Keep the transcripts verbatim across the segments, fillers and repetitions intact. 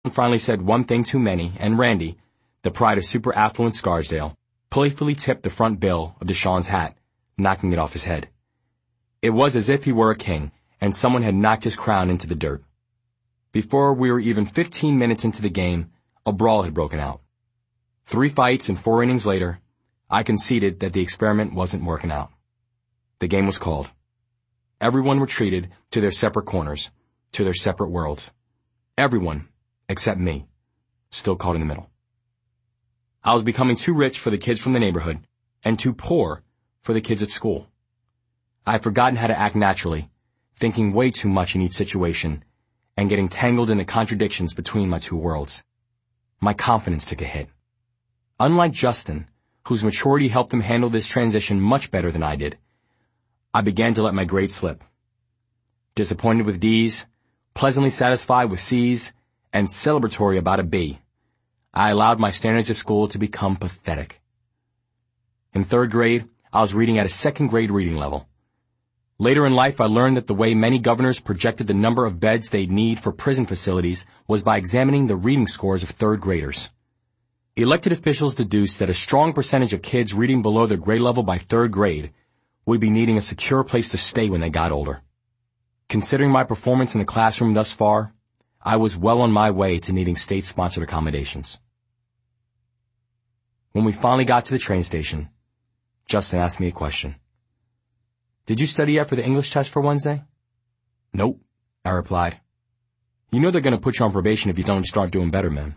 finally said one thing too many, and Randy, the pride of super affluent Scarsdale, playfully tipped the front bill of Deshaun's hat, knocking it off his head. It was as if he were a king, and someone had knocked his crown into the dirt. Before we were even fifteen minutes into the game, a brawl had broken out. Three fights and four innings later, I conceded that the experiment wasn't working out. The game was called. Everyone retreated to their separate corners, to their separate worlds. Everyone, except me, still caught in the middle. I was becoming too rich for the kids from the neighborhood, and too poor for the kids at school. I had forgotten how to act naturally, thinking way too much in each situation, and getting tangled in the contradictions between my two worlds. My confidence took a hit. Unlike Justin, whose maturity helped him handle this transition much better than I did, I began to let my grades slip. Disappointed with D's, pleasantly satisfied with C's, and celebratory about a B, I allowed my standards at school to become pathetic. In third grade, I was reading at a second grade reading level. Later in life, I learned that the way many governors projected the number of beds they'd need for prison facilities was by examining the reading scores of third graders. Elected officials deduced that a strong percentage of kids reading below their grade level by third grade would be needing a secure place to stay when they got older. Considering my performance in the classroom thus far, I was well on my way to needing state-sponsored accommodations. When we finally got to the train station, Justin asked me a question. "Did you study yet for the English test for Wednesday?" "Nope," I replied. "You know they're going to put you on probation if you don't start doing better, man."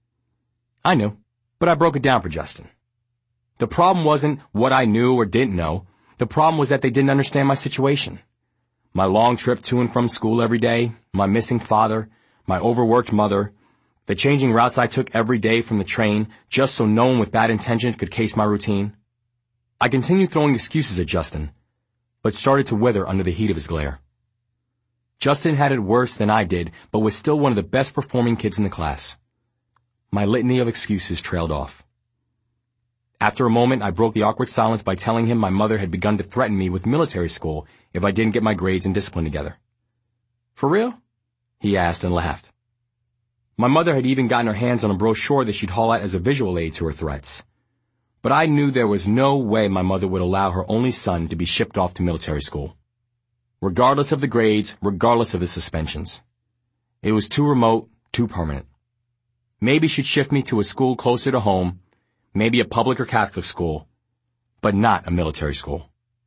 I knew, but I broke it down for Justin. The problem wasn't what I knew or didn't know. The problem was that they didn't understand my situation. My long trip to and from school every day, my missing father, my overworked mother, the changing routes I took every day from the train just so no one with bad intentions could case my routine. I continued throwing excuses at Justin, but started to wither under the heat of his glare. Justin had it worse than I did, but was still one of the best performing kids in the class. My litany of excuses trailed off. After a moment, I broke the awkward silence by telling him my mother had begun to threaten me with military school if I didn't get my grades and discipline together. "For real?" he asked and laughed. My mother had even gotten her hands on a brochure that she'd haul out as a visual aid to her threats. But I knew there was no way my mother would allow her only son to be shipped off to military school. Regardless of the grades, regardless of the suspensions. It was too remote, too permanent. Maybe she'd shift me to a school closer to home, maybe a public or Catholic school, but not a military school.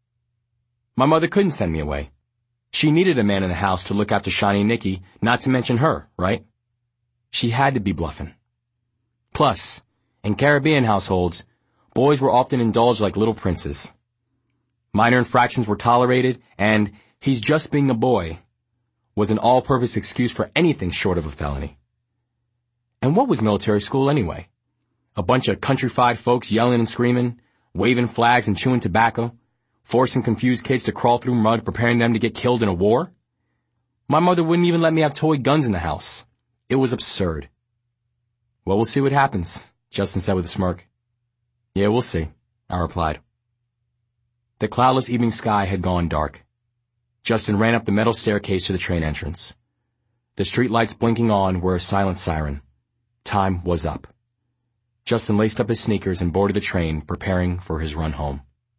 My mother couldn't send me away. She needed a man in the house to look after Shani and Nikki, not to mention her, right? She had to be bluffing. Plus, in Caribbean households, boys were often indulged like little princes. Minor infractions were tolerated, and "he's just being a boy" was an all-purpose excuse for anything short of a felony. And what was military school anyway? A bunch of countrified folks yelling and screaming, waving flags and chewing tobacco, forcing confused kids to crawl through mud, preparing them to get killed in a war? My mother wouldn't even let me have toy guns in the house. It was absurd. "Well, we'll see what happens," Justin said with a smirk. "Yeah, we'll see," I replied. The cloudless evening sky had gone dark. Justin ran up the metal staircase to the train entrance. The streetlights blinking on were a silent siren. Time was up. Justin laced up his sneakers and boarded the train, preparing for his run home.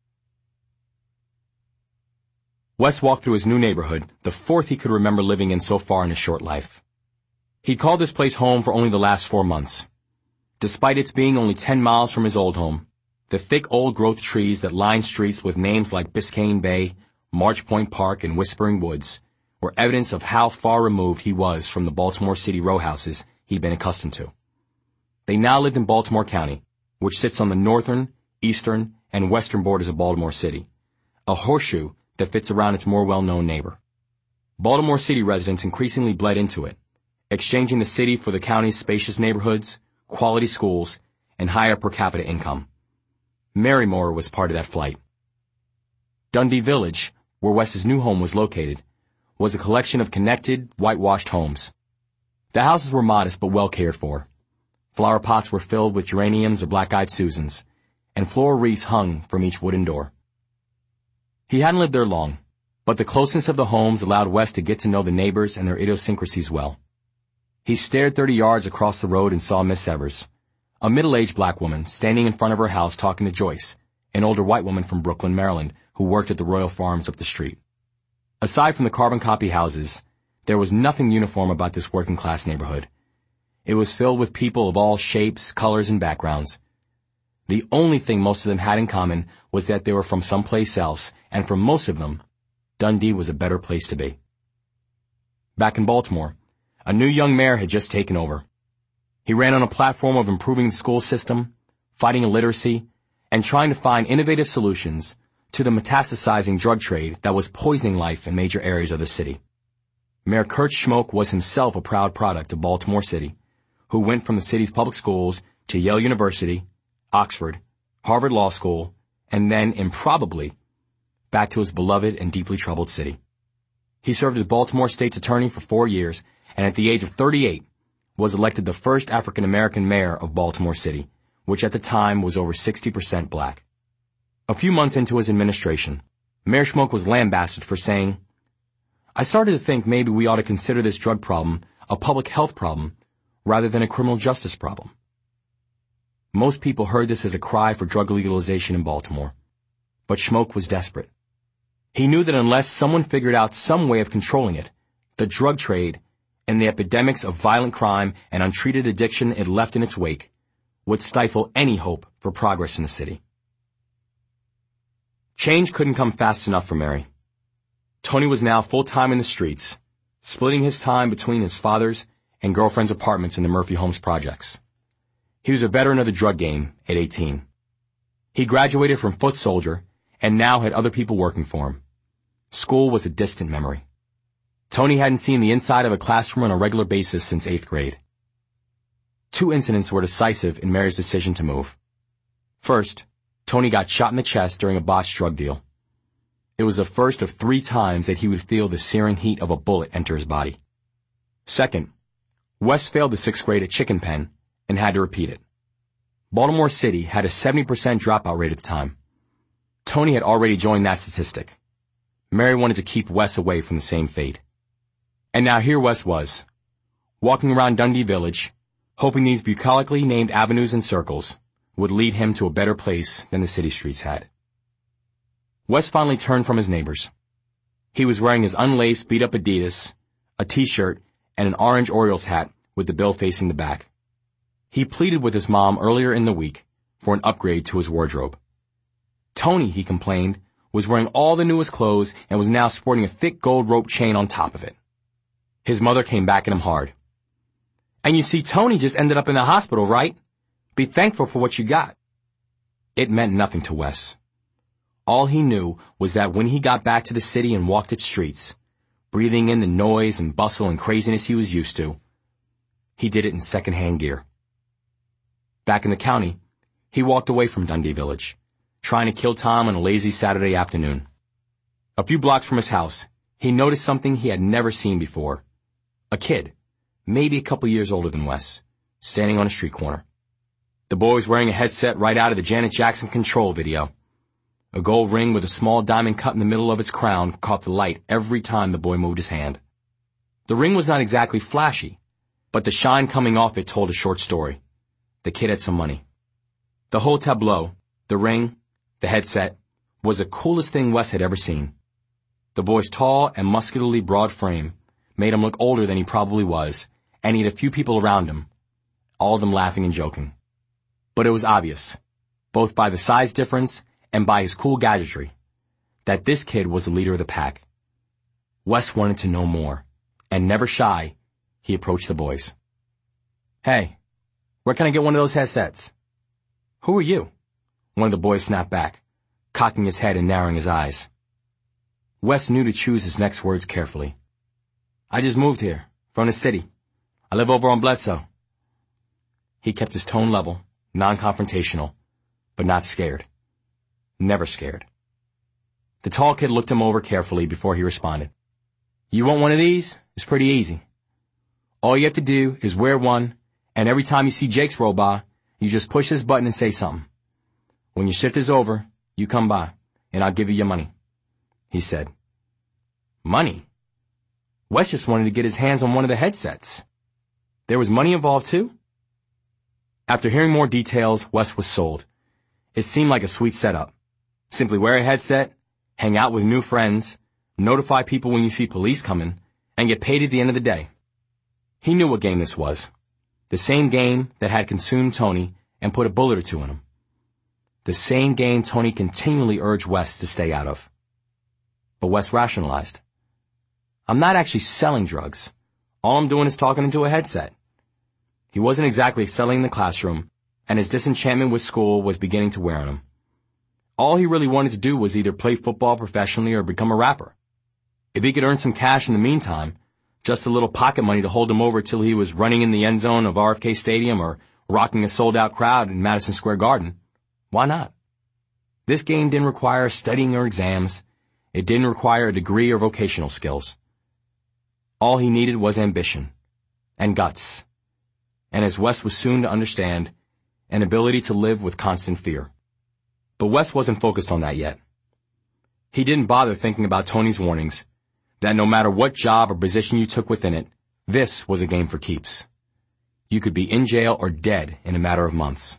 Wes walked through his new neighborhood, the fourth he could remember living in so far in his short life. He'd called this place home for only the last four months. Despite its being only ten miles from his old home, the thick old-growth trees that lined streets with names like Biscayne Bay, March Point Park, and Whispering Woods were evidence of how far removed he was from the Baltimore City row houses he'd been accustomed to. They now lived in Baltimore County, which sits on the northern, eastern, and western borders of Baltimore City, a horseshoe that fits around its more well-known neighbor. Baltimore City residents increasingly bled into it, exchanging the city for the county's spacious neighborhoods, quality schools, and higher per capita income. Marymore was part of that flight. Dundee Village, where Wes's new home was located, was a collection of connected, whitewashed homes. The houses were modest but well cared for. Flower pots were filled with geraniums or black-eyed Susans, and floral wreaths hung from each wooden door. He hadn't lived there long, but the closeness of the homes allowed Wes to get to know the neighbors and their idiosyncrasies well. He stared thirty yards across the road and saw Miss Evers, a middle-aged black woman standing in front of her house talking to Joyce, an older white woman from Brooklyn, Maryland, who worked at the Royal Farms up the street. Aside from the carbon copy houses, there was nothing uniform about this working-class neighborhood. It was filled with people of all shapes, colors, and backgrounds. The only thing most of them had in common was that they were from someplace else, and for most of them, Dundee was a better place to be. Back in Baltimore, a new young mayor had just taken over. He ran on a platform of improving the school system, fighting illiteracy, and trying to find innovative solutions to the metastasizing drug trade that was poisoning life in major areas of the city. Mayor Kurt Schmoke was himself a proud product of Baltimore City, who went from the city's public schools to Yale University, Oxford, Harvard Law School, and then, improbably, back to his beloved and deeply troubled city. He served as Baltimore State's attorney for four years, and at the age of thirty-eight, was elected the first African-American mayor of Baltimore City, which at the time was over sixty percent black. A few months into his administration, Mayor Schmoke was lambasted for saying, "I started to think maybe we ought to consider this drug problem a public health problem rather than a criminal justice problem." Most people heard this as a cry for drug legalization in Baltimore, but Schmoke was desperate. He knew that unless someone figured out some way of controlling it, the drug trade and the epidemics of violent crime and untreated addiction it left in its wake would stifle any hope for progress in the city. Change couldn't come fast enough for Mary. Tony was now full-time in the streets, splitting his time between his father's and girlfriend's apartments in the Murphy Homes projects. He was a veteran of the drug game at eighteen. He graduated from foot soldier and now had other people working for him. School was a distant memory. Tony hadn't seen the inside of a classroom on a regular basis since eighth grade. Two incidents were decisive in Mary's decision to move. First, Tony got shot in the chest during a botched drug deal. It was the first of three times that he would feel the searing heat of a bullet enter his body. Second, Wes failed the sixth grade at Chicken Pen and had to repeat it. Baltimore City had a seventy percent dropout rate at the time. Tony had already joined that statistic. Mary wanted to keep Wes away from the same fate. And now here Wes was, walking around Dundee Village, hoping these bucolically named avenues and circles would lead him to a better place than the city streets had. Wes finally turned from his neighbors. He was wearing his unlaced, beat-up Adidas, a t-shirt, and an orange Orioles hat with the bill facing the back. He pleaded with his mom earlier in the week for an upgrade to his wardrobe. Tony, he complained, was wearing all the newest clothes and was now sporting a thick gold rope chain on top of it. His mother came back at him hard. "And you see, Tony just ended up in the hospital, right? Be thankful for what you got." It meant nothing to Wes. All he knew was that when he got back to the city and walked its streets, breathing in the noise and bustle and craziness he was used to, he did it in second-hand gear. Back in the county, he walked away from Dundee Village, trying to kill time on a lazy Saturday afternoon. A few blocks from his house, he noticed something he had never seen before. A kid, maybe a couple years older than Wes, standing on a street corner. The boy was wearing a headset right out of the Janet Jackson Control video. A gold ring with a small diamond cut in the middle of its crown caught the light every time the boy moved his hand. The ring was not exactly flashy, but the shine coming off it told a short story. The kid had some money. The whole tableau, the ring, the headset, was the coolest thing Wes had ever seen. The boy's tall and muscularly broad frame made him look older than he probably was, and he had a few people around him, all of them laughing and joking. But it was obvious, both by the size difference and by his cool gadgetry, that this kid was the leader of the pack. Wes wanted to know more, and never shy, he approached the boys. "Hey, where can I get one of those headsets?" "Who are you?" one of the boys snapped back, cocking his head and narrowing his eyes. Wes knew to choose his next words carefully. "I just moved here, from the city. I live over on Bledsoe." He kept his tone level, non-confrontational, but not scared. Never scared. The tall kid looked him over carefully before he responded. "You want one of these? It's pretty easy. All you have to do is wear one, and every time you see Jake's roll by, you just push this button and say something. When your shift is over, you come by, and I'll give you your money," he said. Money? Wes just wanted to get his hands on one of the headsets. There was money involved too? After hearing more details, Wes was sold. It seemed like a sweet setup. Simply wear a headset, hang out with new friends, notify people when you see police coming, and get paid at the end of the day. He knew what game this was. The same game that had consumed Tony and put a bullet or two in him. The same game Tony continually urged Wes to stay out of. But Wes rationalized. I'm not actually selling drugs. All I'm doing is talking into a headset. He wasn't exactly excelling in the classroom, and his disenchantment with school was beginning to wear on him. All he really wanted to do was either play football professionally or become a rapper. If he could earn some cash in the meantime, just a little pocket money to hold him over till he was running in the end zone of R F K Stadium or rocking a sold-out crowd in Madison Square Garden, why not? This game didn't require studying or exams. It didn't require a degree or vocational skills. All he needed was ambition and guts, and as Wes was soon to understand, an ability to live with constant fear. But Wes wasn't focused on that yet. He didn't bother thinking about Tony's warnings, that no matter what job or position you took within it, this was a game for keeps. You could be in jail or dead in a matter of months.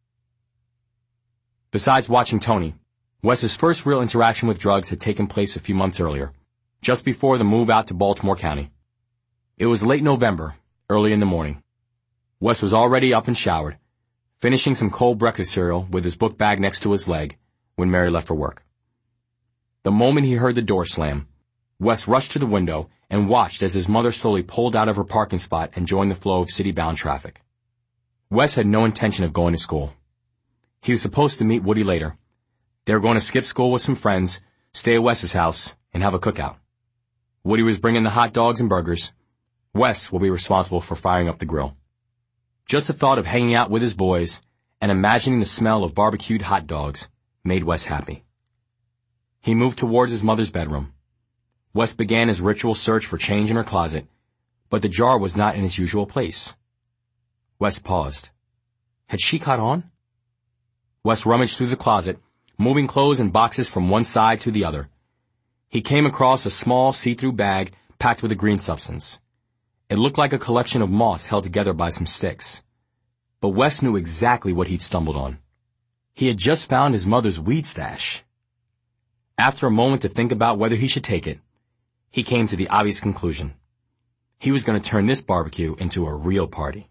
Besides watching Tony, Wes's first real interaction with drugs had taken place a few months earlier, just before the move out to Baltimore County. It was late November, early in the morning. Wes was already up and showered, finishing some cold breakfast cereal with his book bag next to his leg when Mary left for work. The moment he heard the door slam, Wes rushed to the window and watched as his mother slowly pulled out of her parking spot and joined the flow of city-bound traffic. Wes had no intention of going to school. He was supposed to meet Woody later. They were going to skip school with some friends, stay at Wes's house, and have a cookout. Woody was bringing the hot dogs and burgers. Wes will be responsible for firing up the grill. Just the thought of hanging out with his boys and imagining the smell of barbecued hot dogs made Wes happy. He moved towards his mother's bedroom. Wes began his ritual search for change in her closet, but the jar was not in its usual place. Wes paused. Had she caught on? Wes rummaged through the closet, moving clothes and boxes from one side to the other. He came across a small see-through bag packed with a green substance. It looked like a collection of moss held together by some sticks. But Wes knew exactly what he'd stumbled on. He had just found his mother's weed stash. After a moment to think about whether he should take it, he came to the obvious conclusion. He was going to turn this barbecue into a real party.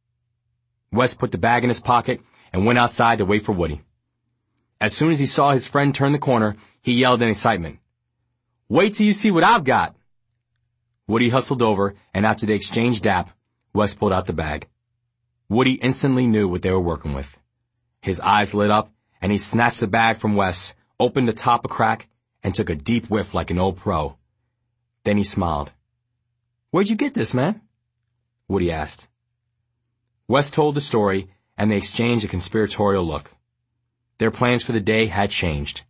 Wes put the bag in his pocket and went outside to wait for Woody. As soon as he saw his friend turn the corner, he yelled in excitement, "Wait till you see what I've got!" Woody hustled over, and after they exchanged dap, Wes pulled out the bag. Woody instantly knew what they were working with. His eyes lit up, and he snatched the bag from Wes, opened the top a crack, and took a deep whiff like an old pro. Then he smiled. "Where'd you get this, man?" Woody asked. Wes told the story, and they exchanged a conspiratorial look. Their plans for the day had changed.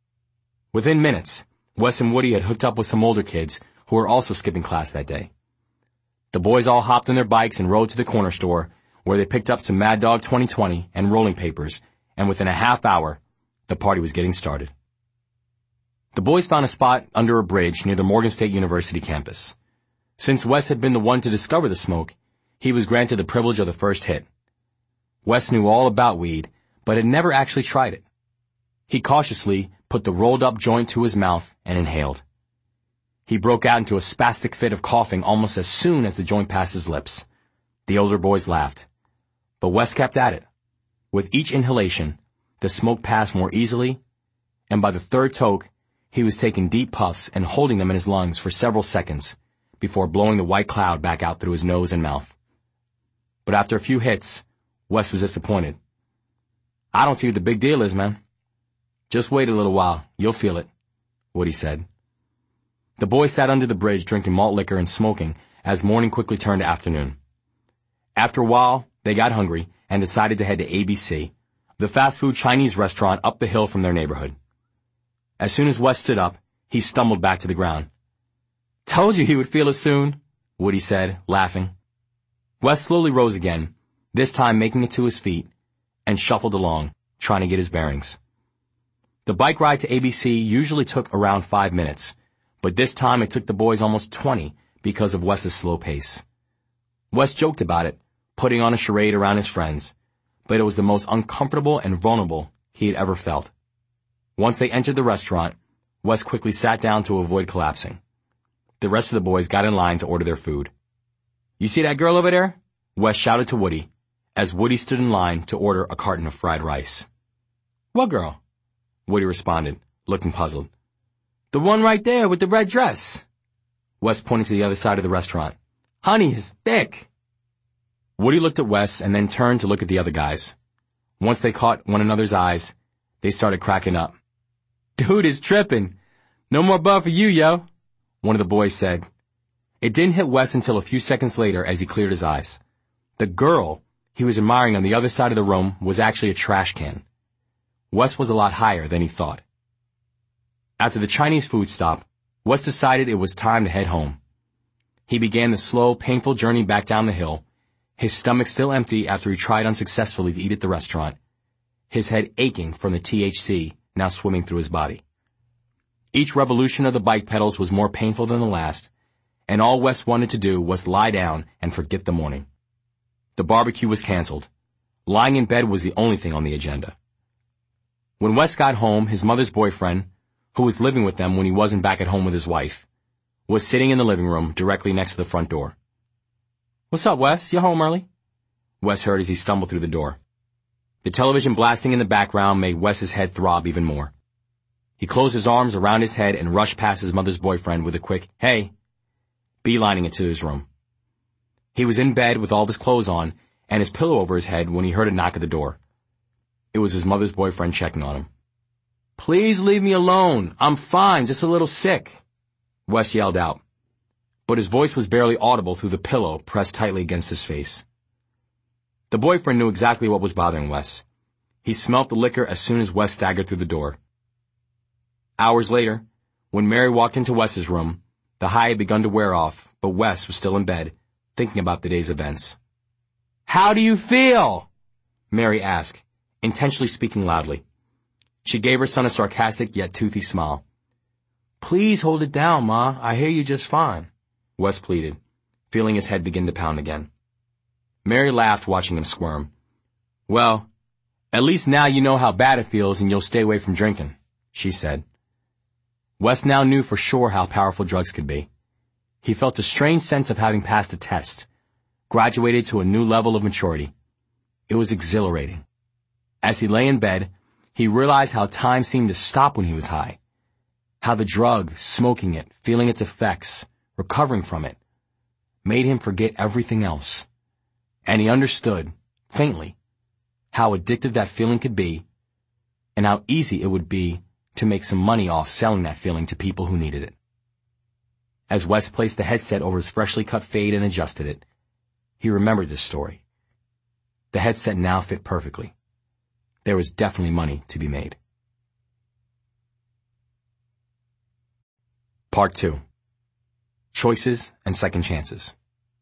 Within minutes, Wes and Woody had hooked up with some older kids who were also skipping class that day. The boys all hopped on their bikes and rode to the corner store, where they picked up some Mad Dog twenty twenty and rolling papers, and within a half hour, the party was getting started. The boys found a spot under a bridge near the Morgan State University campus. Since Wes had been the one to discover the smoke, he was granted the privilege of the first hit. Wes knew all about weed, but had never actually tried it. He cautiously put the rolled-up joint to his mouth and inhaled. He broke out into a spastic fit of coughing almost as soon as the joint passed his lips. The older boys laughed. But Wes kept at it. With each inhalation, the smoke passed more easily, and by the third toke, he was taking deep puffs and holding them in his lungs for several seconds before blowing the white cloud back out through his nose and mouth. But after a few hits, Wes was disappointed. "I don't see what the big deal is, man." "Just wait a little while. You'll feel it," Woody said. The boys sat under the bridge drinking malt liquor and smoking as morning quickly turned to afternoon. After a while, they got hungry and decided to head to A B C, the fast food Chinese restaurant up the hill from their neighborhood. As soon as Wes stood up, he stumbled back to the ground. "Told you he would feel it soon," Woody said, laughing. Wes slowly rose again, this time making it to his feet, and shuffled along, trying to get his bearings. The bike ride to A B C usually took around five minutes, but this time it took the boys almost twenty because of Wes's slow pace. Wes joked about it, putting on a charade around his friends, but it was the most uncomfortable and vulnerable he had ever felt. Once they entered the restaurant, Wes quickly sat down to avoid collapsing. The rest of the boys got in line to order their food. "You see that girl over there?" Wes shouted to Woody, as Woody stood in line to order a carton of fried rice. "What girl?" Woody responded, looking puzzled. "The one right there with the red dress." Wes pointed to the other side of the restaurant. "Honey is thick." Woody looked at Wes and then turned to look at the other guys. Once they caught one another's eyes, they started cracking up. "Dude is tripping. No more bud for you, yo," one of the boys said. It didn't hit Wes until a few seconds later as he cleared his eyes. The girl he was admiring on the other side of the room was actually a trash can. Wes was a lot higher than he thought. After the Chinese food stop, Wes decided it was time to head home. He began the slow, painful journey back down the hill, his stomach still empty after he tried unsuccessfully to eat at the restaurant, his head aching from the T H C now swimming through his body. Each revolution of the bike pedals was more painful than the last, and all Wes wanted to do was lie down and forget the morning. The barbecue was canceled. Lying in bed was the only thing on the agenda. When Wes got home, his mother's boyfriend, who was living with them when he wasn't back at home with his wife, was sitting in the living room directly next to the front door. "What's up, Wes? You home early?" Wes heard as he stumbled through the door. The television blasting in the background made Wes's head throb even more. He closed his arms around his head and rushed past his mother's boyfriend with a quick, "Hey," beelining it to his room. He was in bed with all of his clothes on and his pillow over his head when he heard a knock at the door. It was his mother's boyfriend checking on him. "Please leave me alone. I'm fine, just a little sick," Wes yelled out. But his voice was barely audible through the pillow pressed tightly against his face. The boyfriend knew exactly what was bothering Wes. He smelt the liquor as soon as Wes staggered through the door. Hours later, when Mary walked into Wes's room, the high had begun to wear off, but Wes was still in bed, thinking about the day's events. "How do you feel?" Mary asked, intentionally speaking loudly. She gave her son a sarcastic yet toothy smile. "Please hold it down, Ma. I hear you just fine," Wes pleaded, feeling his head begin to pound again. Mary laughed, watching him squirm. "Well, at least now you know how bad it feels and you'll stay away from drinking," she said. Wes now knew for sure how powerful drugs could be. He felt a strange sense of having passed the test, graduated to a new level of maturity. It was exhilarating. As he lay in bed, he realized how time seemed to stop when he was high. How the drug, smoking it, feeling its effects, recovering from it, made him forget everything else. And he understood, faintly, how addictive that feeling could be, and how easy it would be to make some money off selling that feeling to people who needed it. As Wes placed the headset over his freshly cut fade and adjusted it, he remembered this story. The headset now fit perfectly. There was definitely money to be made. Part two. Choices and Second Chances.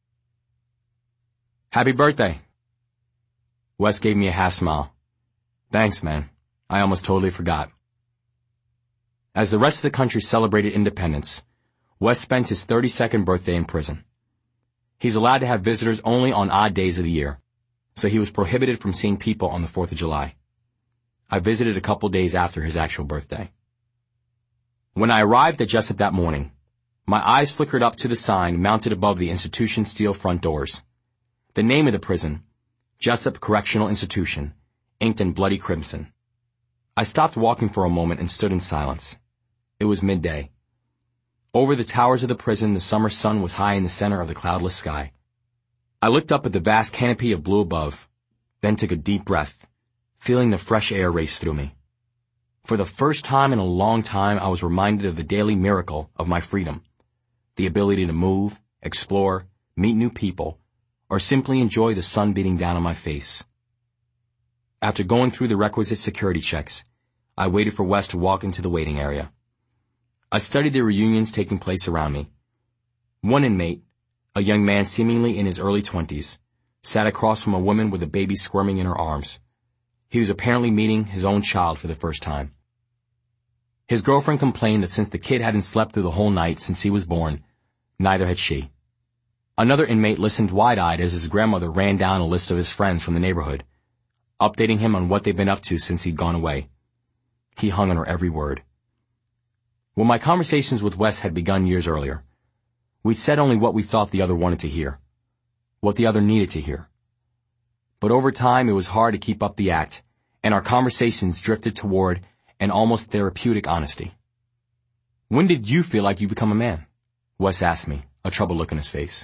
"Happy birthday." Wes gave me a half smile. "Thanks, man. I almost totally forgot." As the rest of the country celebrated independence, Wes spent his thirty-second birthday in prison. He's allowed to have visitors only on odd days of the year, so he was prohibited from seeing people on the fourth of July. I visited a couple days after his actual birthday. When I arrived at Jessup that morning, my eyes flickered up to the sign mounted above the institution's steel front doors. The name of the prison, Jessup Correctional Institution, inked in bloody crimson. I stopped walking for a moment and stood in silence. It was midday. Over the towers of the prison, the summer sun was high in the center of the cloudless sky. I looked up at the vast canopy of blue above, then took a deep breath, feeling the fresh air race through me. For the first time in a long time, I was reminded of the daily miracle of my freedom, the ability to move, explore, meet new people, or simply enjoy the sun beating down on my face. After going through the requisite security checks, I waited for Wes to walk into the waiting area. I studied the reunions taking place around me. One inmate, a young man seemingly in his early twenties, sat across from a woman with a baby squirming in her arms. He was apparently meeting his own child for the first time. His girlfriend complained that since the kid hadn't slept through the whole night since he was born, neither had she. Another inmate listened wide-eyed as his grandmother ran down a list of his friends from the neighborhood, updating him on what they'd been up to since he'd gone away. He hung on her every word. When my conversations with Wes had begun years earlier, we said only what we thought the other wanted to hear, what the other needed to hear. But over time, it was hard to keep up the act, and our conversations drifted toward an almost therapeutic honesty. When did you feel like you become a man? Wes asked me, a troubled look on his face.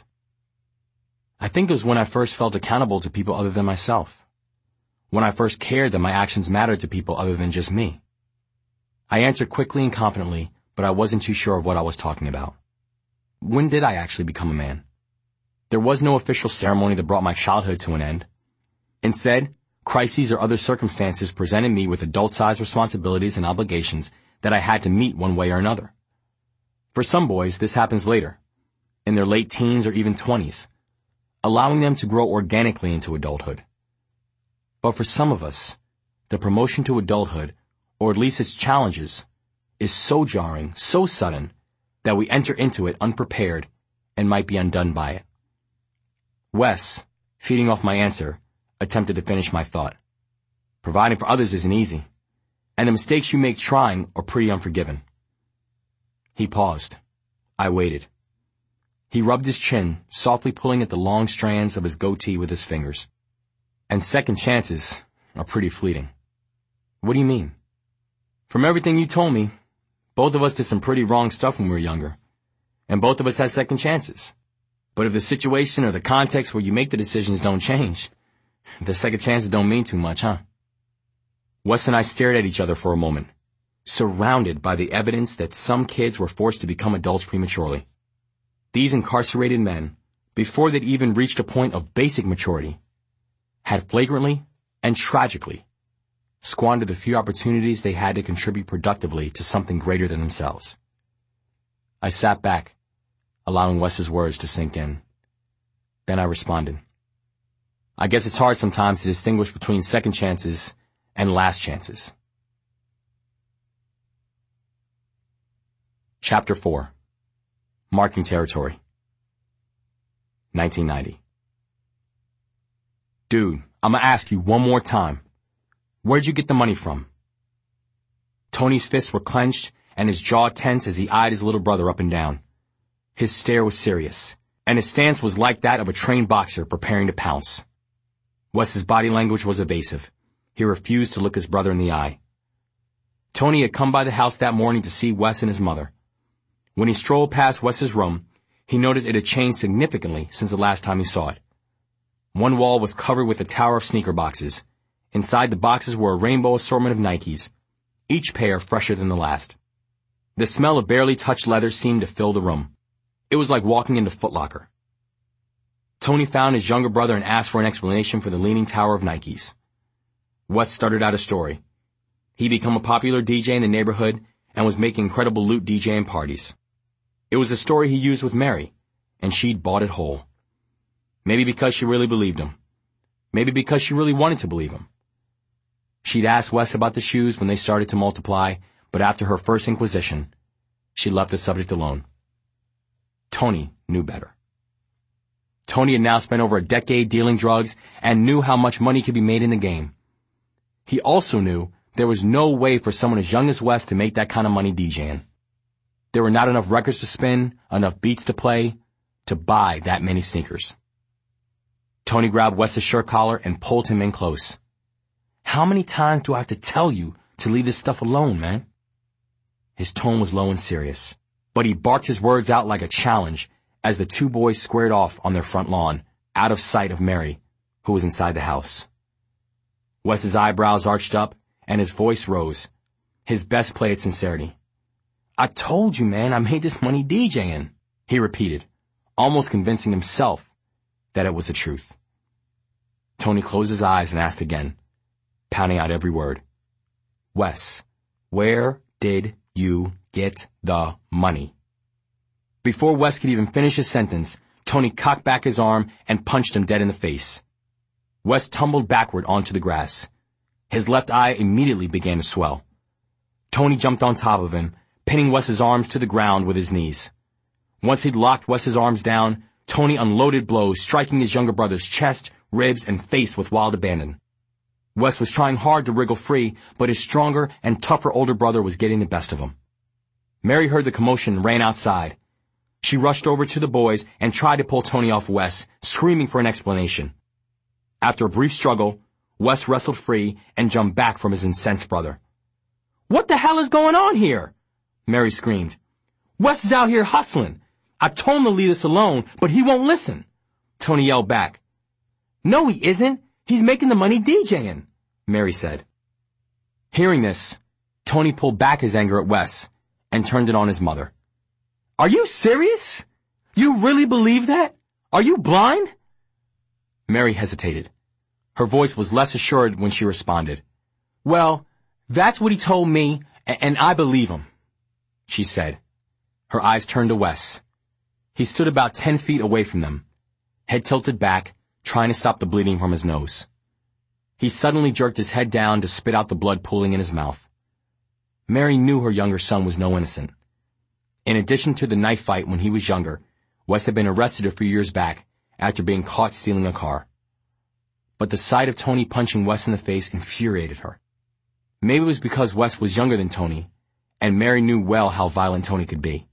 I think it was when I first felt accountable to people other than myself. When I first cared that my actions mattered to people other than just me. I answered quickly and confidently, but I wasn't too sure of what I was talking about. When did I actually become a man? There was no official ceremony that brought my childhood to an end. Instead, crises or other circumstances presented me with adult-sized responsibilities and obligations that I had to meet one way or another. For some boys, this happens later, in their late teens or even twenties, allowing them to grow organically into adulthood. But for some of us, the promotion to adulthood, or at least its challenges, is so jarring, so sudden, that we enter into it unprepared and might be undone by it. Wes, feeding off my answer, attempted to finish my thought. Providing for others isn't easy, and the mistakes you make trying are pretty unforgiven. He paused. I waited. He rubbed his chin, softly pulling at the long strands of his goatee with his fingers. And second chances are pretty fleeting. What do you mean? From everything you told me, both of us did some pretty wrong stuff when we were younger, and both of us had second chances. But if the situation or the context where you make the decisions don't change, the second chances don't mean too much, huh? Wes and I stared at each other for a moment, surrounded by the evidence that some kids were forced to become adults prematurely. These incarcerated men, before they'd even reached a point of basic maturity, had flagrantly and tragically squandered the few opportunities they had to contribute productively to something greater than themselves. I sat back, allowing Wes's words to sink in. Then I responded. I guess it's hard sometimes to distinguish between second chances and last chances. Chapter four. Marking Territory. nineteen ninety. Dude, I'm gonna ask you one more time. Where'd you get the money from? Tony's fists were clenched and his jaw tense as he eyed his little brother up and down. His stare was serious, and his stance was like that of a trained boxer preparing to pounce. Wes's body language was evasive. He refused to look his brother in the eye. Tony had come by the house that morning to see Wes and his mother. When he strolled past Wes's room, he noticed it had changed significantly since the last time he saw it. One wall was covered with a tower of sneaker boxes. Inside the boxes were a rainbow assortment of Nikes, each pair fresher than the last. The smell of barely touched leather seemed to fill the room. It was like walking into Foot Locker. Tony found his younger brother and asked for an explanation for the leaning tower of Nikes. Wes started out a story. He'd become a popular D J in the neighborhood and was making incredible loot DJing parties. It was a story he used with Mary, and she'd bought it whole. Maybe because she really believed him. Maybe because she really wanted to believe him. She'd asked Wes about the shoes when they started to multiply, but after her first inquisition, she left the subject alone. Tony knew better. Tony had now spent over a decade dealing drugs and knew how much money could be made in the game. He also knew there was no way for someone as young as Wes to make that kind of money DJing. There were not enough records to spin, enough beats to play, to buy that many sneakers. Tony grabbed Wes's shirt collar and pulled him in close. How many times do I have to tell you to leave this stuff alone, man? His tone was low and serious, but he barked his words out like a challenge as the two boys squared off on their front lawn, out of sight of Mary, who was inside the house. Wes's eyebrows arched up, and his voice rose, his best play at sincerity. I told you, man, I made this money DJing, he repeated, almost convincing himself that it was the truth. Tony closed his eyes and asked again, pounding out every word. Wes, where did you get the money? Before Wes could even finish his sentence, Tony cocked back his arm and punched him dead in the face. Wes tumbled backward onto the grass. His left eye immediately began to swell. Tony jumped on top of him, pinning Wes's arms to the ground with his knees. Once he'd locked Wes's arms down, Tony unloaded blows, striking his younger brother's chest, ribs, and face with wild abandon. Wes was trying hard to wriggle free, but his stronger and tougher older brother was getting the best of him. Mary heard the commotion and ran outside. She rushed over to the boys and tried to pull Tony off Wes, screaming for an explanation. After a brief struggle, Wes wrestled free and jumped back from his incensed brother. "What the hell is going on here?" Mary screamed. "Wes is out here hustling. I told him to leave us alone, but he won't listen." Tony yelled back. "No, he isn't. He's making the money DJing," Mary said. Hearing this, Tony pulled back his anger at Wes and turned it on his mother. "Are you serious? You really believe that? Are you blind?" Mary hesitated. Her voice was less assured when she responded. "Well, that's what he told me, and I believe him," she said. Her eyes turned to Wes. He stood about ten feet away from them, head tilted back, trying to stop the bleeding from his nose. He suddenly jerked his head down to spit out the blood pooling in his mouth. Mary knew her younger son was no innocent. In addition to the knife fight when he was younger, Wes had been arrested a few years back after being caught stealing a car. But the sight of Tony punching Wes in the face infuriated her. Maybe it was because Wes was younger than Tony, and Mary knew well how violent Tony could be.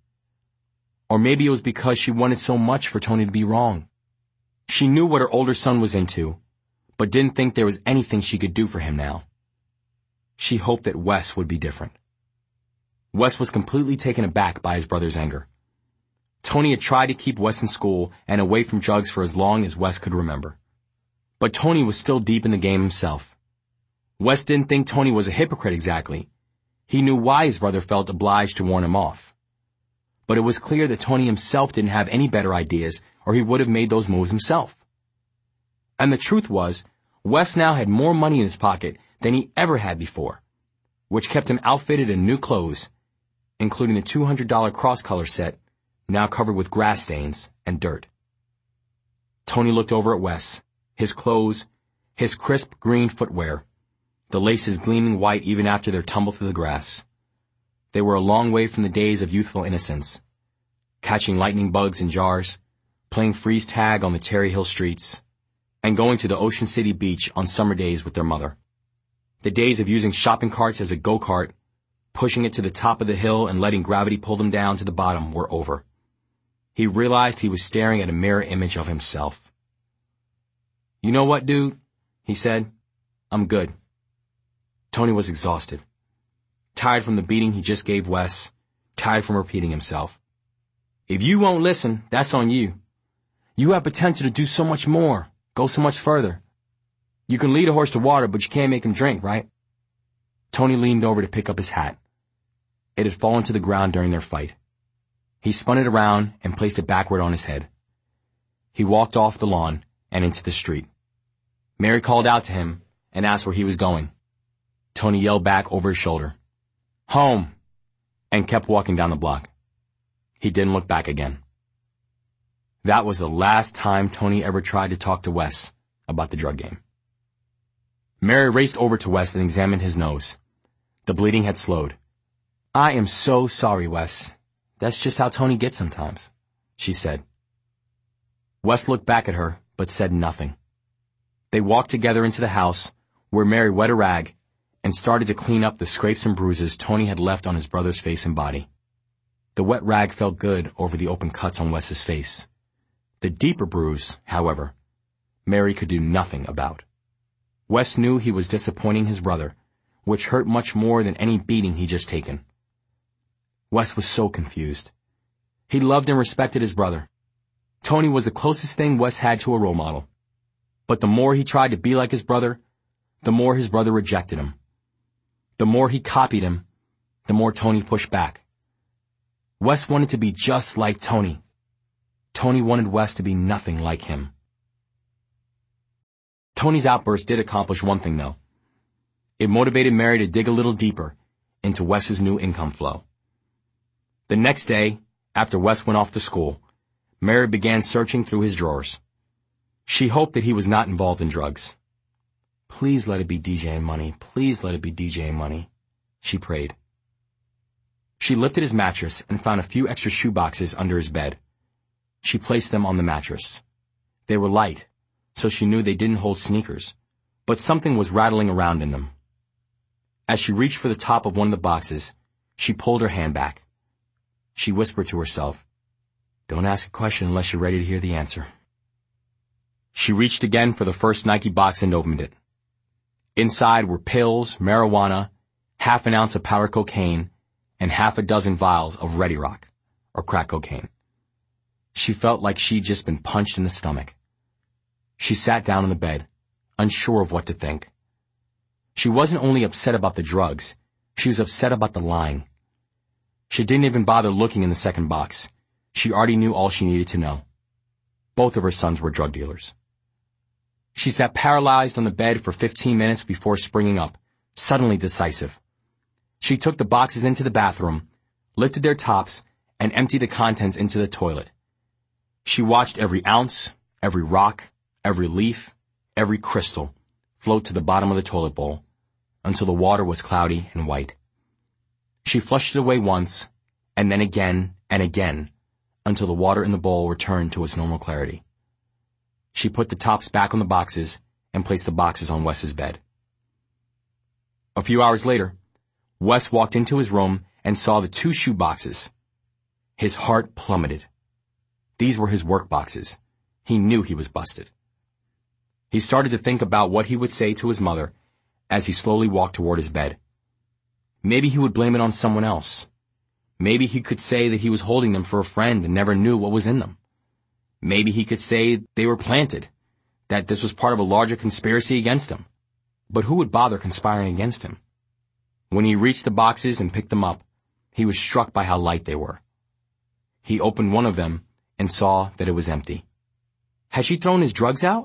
Or maybe it was because she wanted so much for Tony to be wrong. She knew what her older son was into, but didn't think there was anything she could do for him now. She hoped that Wes would be different. Wes was completely taken aback by his brother's anger. Tony had tried to keep Wes in school and away from drugs for as long as Wes could remember. But Tony was still deep in the game himself. Wes didn't think Tony was a hypocrite exactly. He knew why his brother felt obliged to warn him off. But it was clear that Tony himself didn't have any better ideas, or he would have made those moves himself. And the truth was, Wes now had more money in his pocket than he ever had before, which kept him outfitted in new clothes, including the two hundred dollars cross-color set, now covered with grass stains and dirt. Tony looked over at Wes, his clothes, his crisp green footwear, the laces gleaming white even after their tumble through the grass. They were a long way from the days of youthful innocence, catching lightning bugs in jars, playing freeze tag on the Cherry Hill streets, and going to the Ocean City beach on summer days with their mother. The days of using shopping carts as a go-kart, pushing it to the top of the hill and letting gravity pull them down to the bottom were over. He realized he was staring at a mirror image of himself. "You know what, dude?" he said. "I'm good." Tony was exhausted. Tired from the beating he just gave Wes, tired from repeating himself. "If you won't listen, that's on you. You have potential to do so much more, go so much further. You can lead a horse to water, but you can't make him drink, right?" Tony leaned over to pick up his hat. It had fallen to the ground during their fight. He spun it around and placed it backward on his head. He walked off the lawn and into the street. Mary called out to him and asked where he was going. Tony yelled back over his shoulder, "Home," and kept walking down the block. He didn't look back again. That was the last time Tony ever tried to talk to Wes about the drug game. Mary raced over to Wes and examined his nose. The bleeding had slowed. "I am so sorry, Wes. That's just how Tony gets sometimes," she said. Wes looked back at her, but said nothing. They walked together into the house, where Mary wet a rag and started to clean up the scrapes and bruises Tony had left on his brother's face and body. The wet rag felt good over the open cuts on Wes's face. The deeper bruise, however, Mary could do nothing about. Wes knew he was disappointing his brother, which hurt much more than any beating he'd just taken. Wes was so confused. He loved and respected his brother. Tony was the closest thing Wes had to a role model. But the more he tried to be like his brother, the more his brother rejected him. The more he copied him, the more Tony pushed back. Wes wanted to be just like Tony. Tony wanted Wes to be nothing like him. Tony's outburst did accomplish one thing, though. It motivated Mary to dig a little deeper into Wes's new income flow. The next day, after Wes went off to school, Mary began searching through his drawers. She hoped that he was not involved in drugs. "Please let it be DJing money. Please let it be DJing money," she prayed. She lifted his mattress and found a few extra shoe boxes under his bed. She placed them on the mattress. They were light, so she knew they didn't hold sneakers, but something was rattling around in them. As she reached for the top of one of the boxes, she pulled her hand back. She whispered to herself, "Don't ask a question unless you're ready to hear the answer." She reached again for the first Nike box and opened it. Inside were pills, marijuana, half an ounce of powder cocaine, and half a dozen vials of Ready Rock, or crack cocaine. She felt like she'd just been punched in the stomach. She sat down on the bed, unsure of what to think. She wasn't only upset about the drugs, she was upset about the lying. She didn't even bother looking in the second box. She already knew all she needed to know. Both of her sons were drug dealers. She sat paralyzed on the bed for fifteen minutes before springing up, suddenly decisive. She took the boxes into the bathroom, lifted their tops, and emptied the contents into the toilet. She watched every ounce, every rock, every leaf, every crystal float to the bottom of the toilet bowl until the water was cloudy and white. She flushed it away once, and then again and again until the water in the bowl returned to its normal clarity. She put the tops back on the boxes and placed the boxes on Wes's bed. A few hours later, Wes walked into his room and saw the two shoe boxes. His heart plummeted. These were his work boxes. He knew he was busted. He started to think about what he would say to his mother as he slowly walked toward his bed. Maybe he would blame it on someone else. Maybe he could say that he was holding them for a friend and never knew what was in them. Maybe he could say they were planted, that this was part of a larger conspiracy against him. But who would bother conspiring against him? When he reached the boxes and picked them up, he was struck by how light they were. He opened one of them and saw that it was empty. Had she thrown his drugs out?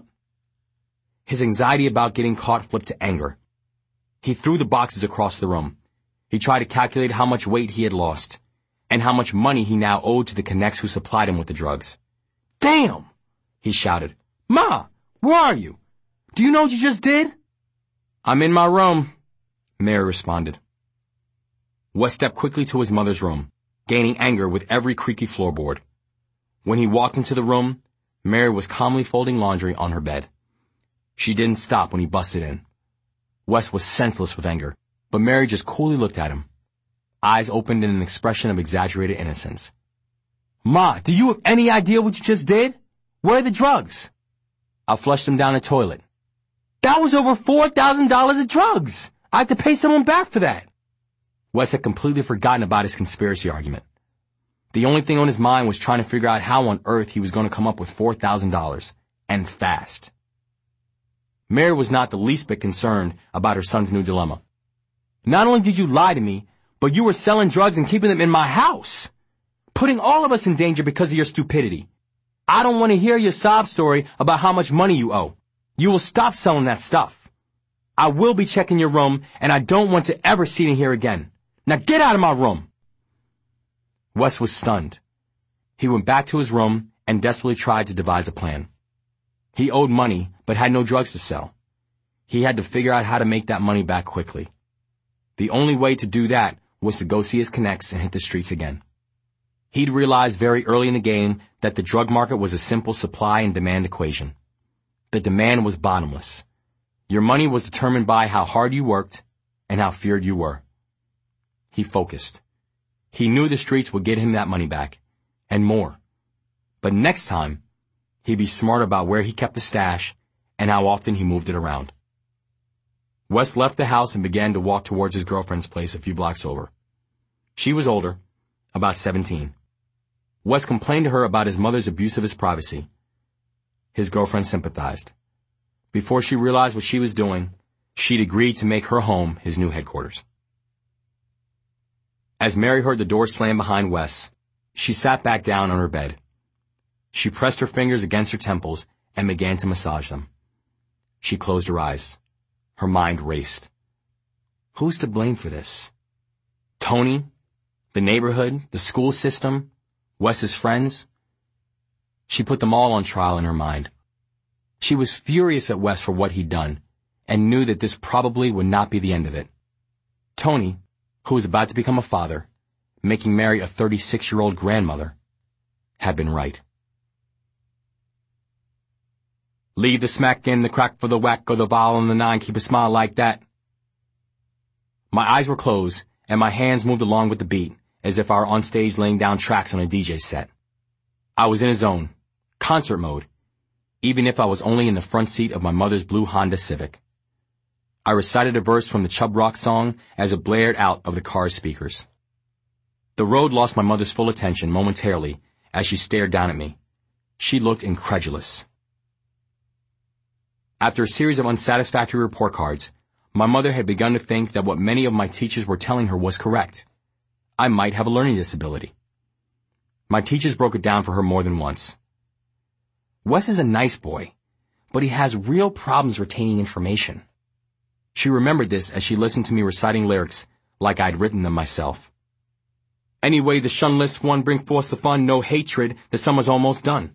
His anxiety about getting caught flipped to anger. He threw the boxes across the room. He tried to calculate how much weight he had lost, and how much money he now owed to the connects who supplied him with the drugs. "Damn!" he shouted. "Ma, where are you? Do you know what you just did?" "I'm in my room," Mary responded. Wes stepped quickly to his mother's room, gaining anger with every creaky floorboard. When he walked into the room, Mary was calmly folding laundry on her bed. She didn't stop when he busted in. Wes was senseless with anger, but Mary just coolly looked at him, eyes opened in an expression of exaggerated innocence. "Ma, do you have any idea what you just did? Where are the drugs?" "I flushed them down the toilet." "That was over four thousand dollars of drugs. I had to pay someone back for that." Wes had completely forgotten about his conspiracy argument. The only thing on his mind was trying to figure out how on earth he was going to come up with four thousand dollars, and fast. Mary was not the least bit concerned about her son's new dilemma. "Not only did you lie to me, but you were selling drugs and keeping them in my house, putting all of us in danger because of your stupidity. I don't want to hear your sob story about how much money you owe. You will stop selling that stuff. I will be checking your room, and I don't want to ever see it in here again. Now get out of my room." Wes was stunned. He went back to his room and desperately tried to devise a plan. He owed money, but had no drugs to sell. He had to figure out how to make that money back quickly. The only way to do that was to go see his connects and hit the streets again. He'd realized very early in the game that the drug market was a simple supply and demand equation. The demand was bottomless. Your money was determined by how hard you worked and how feared you were. He focused. He knew the streets would get him that money back, and more. But next time, he'd be smart about where he kept the stash and how often he moved it around. Wes left the house and began to walk towards his girlfriend's place a few blocks over. She was older, about seventeen. Wes complained to her about his mother's abuse of his privacy. His girlfriend sympathized. Before she realized what she was doing, she'd agreed to make her home his new headquarters. As Mary heard the door slam behind Wes, she sat back down on her bed. She pressed her fingers against her temples and began to massage them. She closed her eyes. Her mind raced. Who's to blame for this? Tony? The neighborhood? The school system? Wes's friends? She put them all on trial in her mind. She was furious at Wes for what he'd done, and knew that this probably would not be the end of it. Tony, who was about to become a father, making Mary a thirty-six-year-old grandmother, had been right. Leave the smack in, the crack for the whack, or the vowel and the nine, keep a smile like that. My eyes were closed, and my hands moved along with the beat, as if I were on stage laying down tracks on a D J set. I was in a zone, concert mode, even if I was only in the front seat of my mother's blue Honda Civic. I recited a verse from the Chubb Rock song as it blared out of the car's speakers. The road lost my mother's full attention momentarily as she stared down at me. She looked incredulous. After a series of unsatisfactory report cards, my mother had begun to think that what many of my teachers were telling her was correct. I might have a learning disability. My teachers broke it down for her more than once. Wes is a nice boy, but he has real problems retaining information. She remembered this as she listened to me reciting lyrics like I'd written them myself. Anyway, the shunless one bring forth the fun, no hatred, the summer's almost done.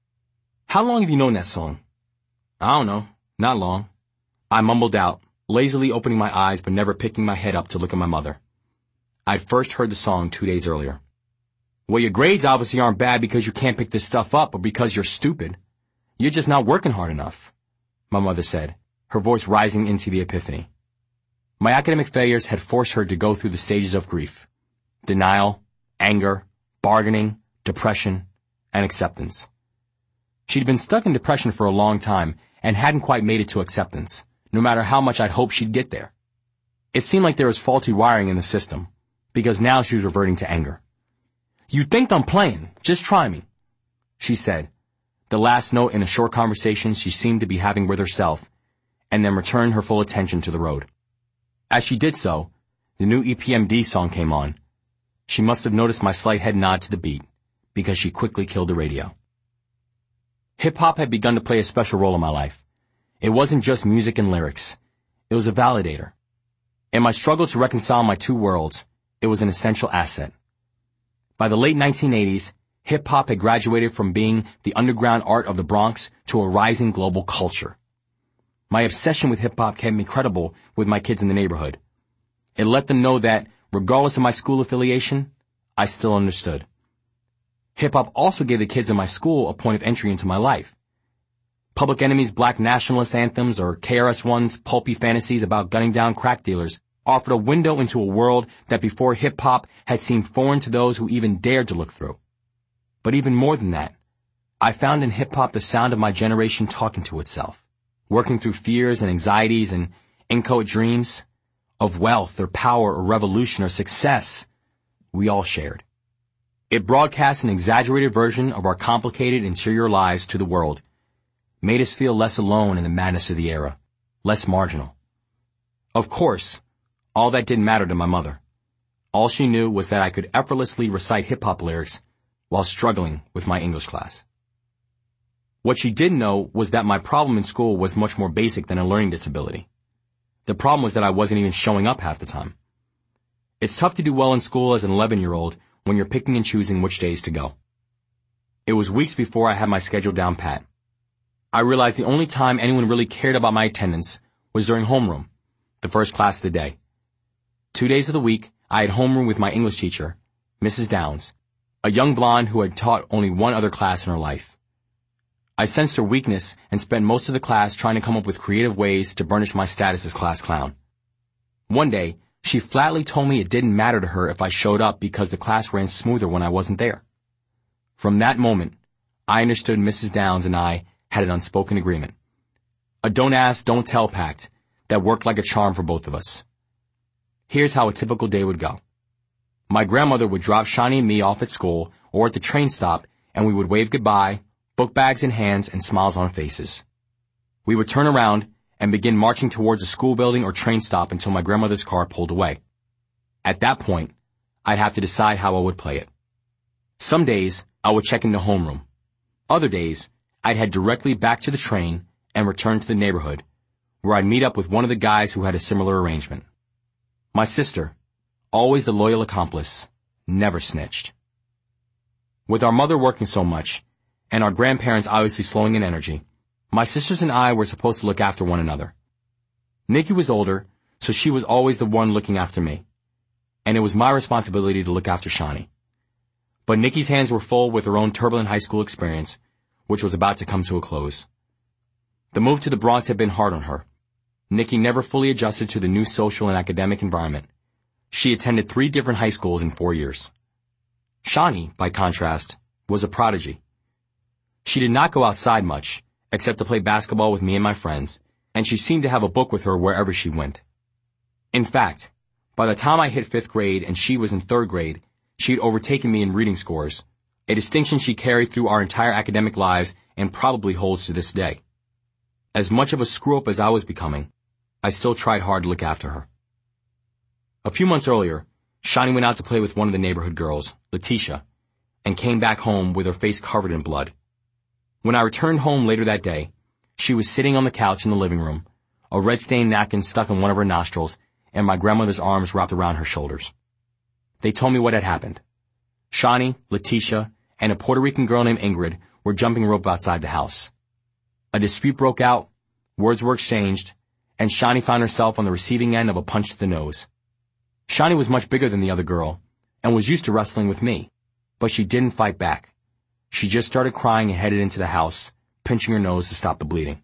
How long have you known that song? I don't know, not long. I mumbled out, lazily opening my eyes but never picking my head up to look at my mother. I'd first heard the song two days earlier. Well, your grades obviously aren't bad because you can't pick this stuff up or because you're stupid. You're just not working hard enough, my mother said, her voice rising into the epiphany. My academic failures had forced her to go through the stages of grief: denial, anger, bargaining, depression, and acceptance. She'd been stuck in depression for a long time and hadn't quite made it to acceptance, no matter how much I'd hoped she'd get there. It seemed like there was faulty wiring in the system, because now she was reverting to anger. You think I'm playing, just try me, she said, the last note in a short conversation she seemed to be having with herself, and then returned her full attention to the road. As she did so, the new E P M D song came on. She must have noticed my slight head nod to the beat, because she quickly killed the radio. Hip-hop had begun to play a special role in my life. It wasn't just music and lyrics. It was a validator. In my struggle to reconcile my two worlds, it was an essential asset. By the late nineteen eighties, hip-hop had graduated from being the underground art of the Bronx to a rising global culture. My obsession with hip-hop kept me credible with my kids in the neighborhood. It let them know that, regardless of my school affiliation, I still understood. Hip-hop also gave the kids in my school a point of entry into my life. Public Enemy's black nationalist anthems or K R S One's pulpy fantasies about gunning down crack dealers offered a window into a world that before hip-hop had seemed foreign to those who even dared to look through. But even more than that, I found in hip-hop the sound of my generation talking to itself, working through fears and anxieties and inchoate dreams of wealth or power or revolution or success we all shared. It broadcast an exaggerated version of our complicated interior lives to the world, made us feel less alone in the madness of the era, less marginal. Of course, all that didn't matter to my mother. All she knew was that I could effortlessly recite hip-hop lyrics while struggling with my English class. What she didn't know was that my problem in school was much more basic than a learning disability. The problem was that I wasn't even showing up half the time. It's tough to do well in school as an eleven-year-old when you're picking and choosing which days to go. It was weeks before I had my schedule down pat. I realized the only time anyone really cared about my attendance was during homeroom, the first class of the day. Two days of the week, I had homeroom with my English teacher, Missus Downs, a young blonde who had taught only one other class in her life. I sensed her weakness and spent most of the class trying to come up with creative ways to burnish my status as class clown. One day, she flatly told me it didn't matter to her if I showed up because the class ran smoother when I wasn't there. From that moment, I understood Missus Downs and I had an unspoken agreement. A don't ask, don't tell pact that worked like a charm for both of us. Here's how a typical day would go. My grandmother would drop Shani and me off at school or at the train stop, and we would wave goodbye, book bags in hands and smiles on faces. We would turn around and begin marching towards a school building or train stop until my grandmother's car pulled away. At that point, I'd have to decide how I would play it. Some days, I would check into homeroom. Other days, I'd head directly back to the train and return to the neighborhood, where I'd meet up with one of the guys who had a similar arrangement. My sister, always the loyal accomplice, never snitched. With our mother working so much, and our grandparents obviously slowing in energy, my sisters and I were supposed to look after one another. Nikki was older, so she was always the one looking after me, and it was my responsibility to look after Shani. But Nikki's hands were full with her own turbulent high school experience, which was about to come to a close. The move to the Bronx had been hard on her. Nikki never fully adjusted to the new social and academic environment. She attended three different high schools in four years. Shani, by contrast, was a prodigy. She did not go outside much, except to play basketball with me and my friends, and she seemed to have a book with her wherever she went. In fact, by the time I hit fifth grade and she was in third grade, she had overtaken me in reading scores, a distinction she carried through our entire academic lives and probably holds to this day. As much of a screw-up as I was becoming, I still tried hard to look after her. A few months earlier, Shani went out to play with one of the neighborhood girls, Letitia, and came back home with her face covered in blood. When I returned home later that day, she was sitting on the couch in the living room, a red-stained napkin stuck in one of her nostrils, and my grandmother's arms wrapped around her shoulders. They told me what had happened. Shani, Letitia, and a Puerto Rican girl named Ingrid were jumping rope outside the house. A dispute broke out, words were exchanged, and Shani found herself on the receiving end of a punch to the nose. Shani was much bigger than the other girl, and was used to wrestling with me, but she didn't fight back. She just started crying and headed into the house, pinching her nose to stop the bleeding.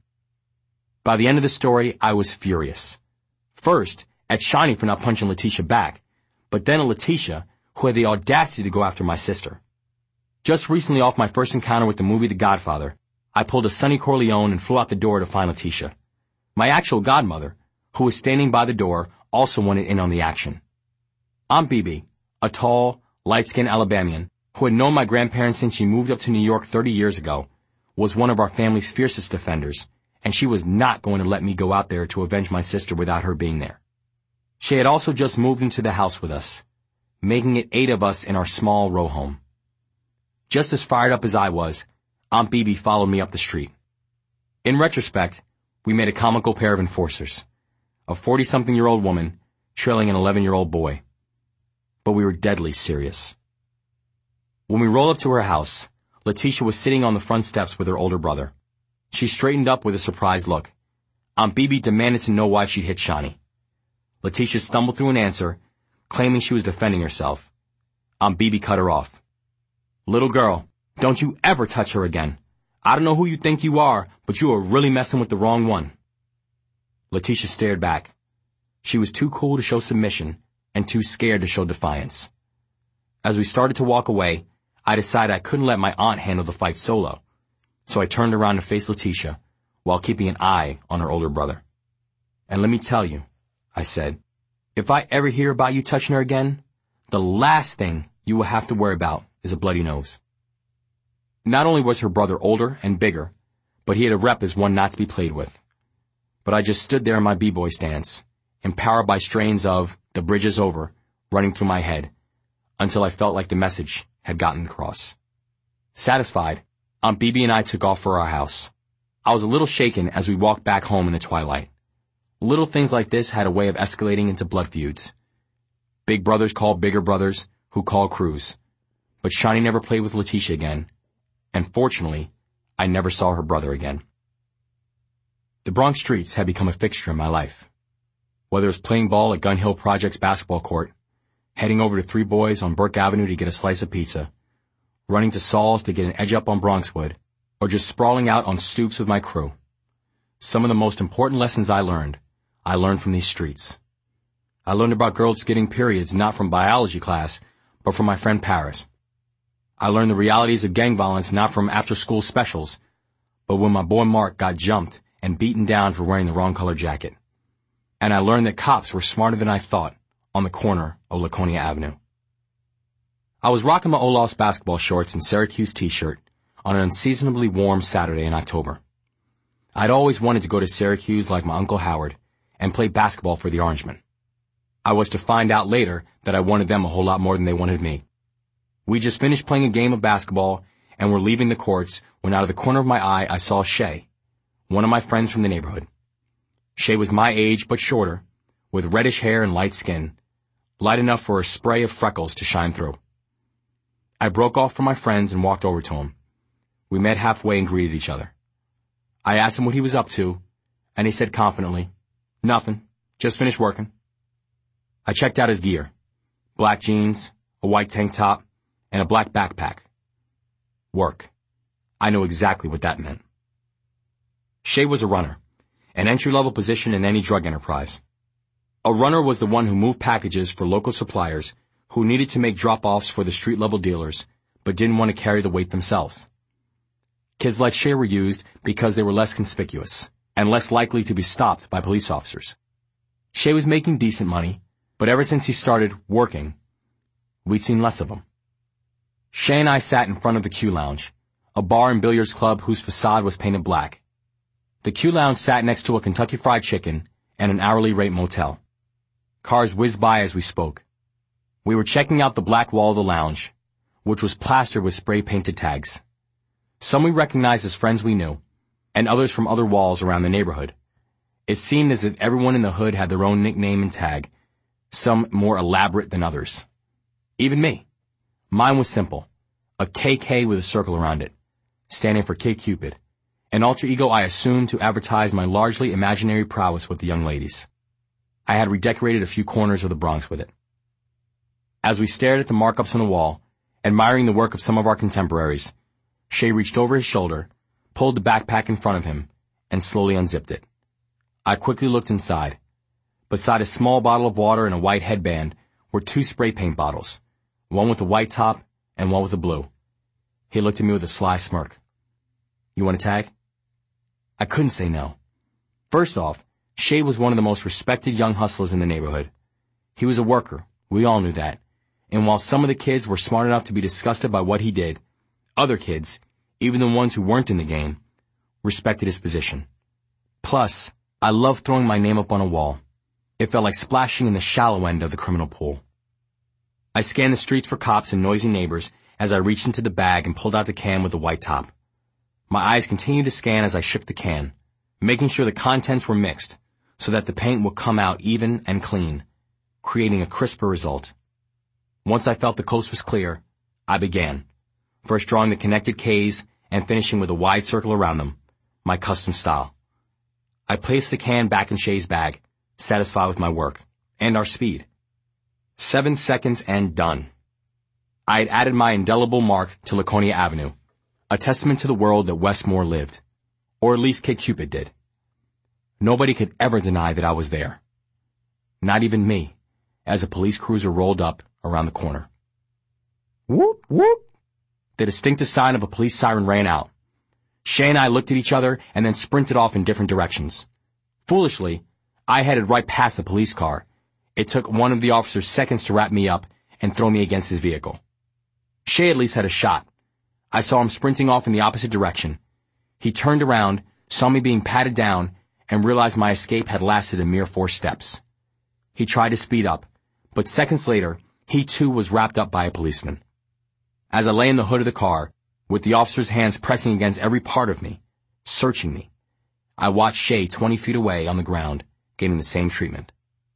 By the end of the story, I was furious. First, at Shani for not punching Letitia back, but then at Letitia, who had the audacity to go after my sister. Just recently off my first encounter with the movie The Godfather, I pulled a Sonny Corleone and flew out the door to find Letitia. My actual godmother, who was standing by the door, also wanted in on the action. Aunt Bibi, a tall, light-skinned Alabamian, who had known my grandparents since she moved up to New York thirty years ago, was one of our family's fiercest defenders, and she was not going to let me go out there to avenge my sister without her being there. She had also just moved into the house with us, making it eight of us in our small row home. Just as fired up as I was, Aunt Bibi followed me up the street. In retrospect, we made a comical pair of enforcers, a forty-something-year-old woman trailing an eleven-year-old boy. But we were deadly serious. When we rolled up to her house, Letitia was sitting on the front steps with her older brother. She straightened up with a surprised look. Aunt Bibi demanded to know why she'd hit Shani. Letitia stumbled through an answer, claiming she was defending herself. Aunt Bibi cut her off. "Little girl, don't you ever touch her again. I don't know who you think you are, but you are really messing with the wrong one." Letitia stared back. She was too cool to show submission and too scared to show defiance. As we started to walk away, I decided I couldn't let my aunt handle the fight solo, so I turned around to face Letitia while keeping an eye on her older brother. "And let me tell you," I said, "if I ever hear about you touching her again, the last thing you will have to worry about is a bloody nose." Not only was her brother older and bigger, but he had a rep as one not to be played with. But I just stood there in my b-boy stance, empowered by strains of "The Bridge is Over" running through my head, until I felt like the message had gotten across. Satisfied, Aunt Bibi and I took off for our house. I was a little shaken as we walked back home in the twilight. Little things like this had a way of escalating into blood feuds. Big brothers called bigger brothers, who called crews. But Shani never played with Letitia again, and fortunately, I never saw her brother again. The Bronx streets had become a fixture in my life. Whether it was playing ball at Gun Hill Project's basketball court, heading over to Three Boys on Burke Avenue to get a slice of pizza, running to Saul's to get an edge up on Bronxwood, or just sprawling out on stoops with my crew. Some of the most important lessons I learned, I learned from these streets. I learned about girls getting periods not from biology class, but from my friend Paris. I learned the realities of gang violence not from after-school specials, but when my boy Mark got jumped and beaten down for wearing the wrong color jacket. And I learned that cops were smarter than I thought on the corner of Laconia Avenue. I was rocking my Olaf's basketball shorts and Syracuse t-shirt on an unseasonably warm Saturday in October. I'd always wanted to go to Syracuse like my Uncle Howard and play basketball for the Orangemen. I was to find out later that I wanted them a whole lot more than they wanted me. We just finished playing a game of basketball and were leaving the courts when out of the corner of my eye I saw Shay, one of my friends from the neighborhood. Shay was my age but shorter, with reddish hair and light skin, light enough for a spray of freckles to shine through. I broke off from my friends and walked over to him. We met halfway and greeted each other. I asked him what he was up to, and he said confidently, "Nothing, just finished working." I checked out his gear, black jeans, a white tank top, and a black backpack. Work. I knew exactly what that meant. Shay was a runner, an entry-level position in any drug enterprise. A runner was the one who moved packages for local suppliers who needed to make drop-offs for the street-level dealers, but didn't want to carry the weight themselves. Kids like Shay were used because they were less conspicuous and less likely to be stopped by police officers. Shay was making decent money, but ever since he started working, we'd seen less of him. Shay and I sat in front of the Q Lounge, a bar and billiards club whose facade was painted black. The Q Lounge sat next to a Kentucky Fried Chicken and an hourly rate motel. Cars whizzed by as we spoke. We were checking out the black wall of the lounge, which was plastered with spray-painted tags. Some we recognized as friends we knew, and others from other walls around the neighborhood. It seemed as if everyone in the hood had their own nickname and tag, some more elaborate than others. Even me. Mine was simple, a K K with a circle around it, standing for Kid Cupid, an alter ego I assumed to advertise my largely imaginary prowess with the young ladies. I had redecorated a few corners of the Bronx with it. As we stared at the markups on the wall, admiring the work of some of our contemporaries, Shay reached over his shoulder, pulled the backpack in front of him, and slowly unzipped it. I quickly looked inside. Beside a small bottle of water and a white headband were two spray paint bottles, one with a white top and one with a blue. He looked at me with a sly smirk. "You want a tag?" I couldn't say no. First off, Shay was one of the most respected young hustlers in the neighborhood. He was a worker, we all knew that, and while some of the kids were smart enough to be disgusted by what he did, other kids, even the ones who weren't in the game, respected his position. Plus, I loved throwing my name up on a wall. It felt like splashing in the shallow end of the criminal pool. I scanned the streets for cops and noisy neighbors as I reached into the bag and pulled out the can with the white top. My eyes continued to scan as I shook the can, making sure the contents were mixed so that the paint would come out even and clean, creating a crisper result. Once I felt the coast was clear, I began, first drawing the connected K's and finishing with a wide circle around them, my custom style. I placed the can back in Shay's bag, satisfied with my work and our speed. Seven seconds and done. I had added my indelible mark to Laconia Avenue, a testament to the world that Westmore lived, or at least Kid Cupid did. Nobody could ever deny that I was there. Not even me, as a police cruiser rolled up around the corner. Whoop, whoop. The distinctive sign of a police siren rang out. Shay and I looked at each other and then sprinted off in different directions. Foolishly, I headed right past the police car. It took one of the officers seconds to wrap me up and throw me against his vehicle. Shay at least had a shot. I saw him sprinting off in the opposite direction. He turned around, saw me being patted down, and realized my escape had lasted a mere four steps. He tried to speed up, but seconds later, he too was wrapped up by a policeman. As I lay in the hood of the car, with the officer's hands pressing against every part of me, searching me, I watched Shay twenty feet away on the ground, getting the same treatment.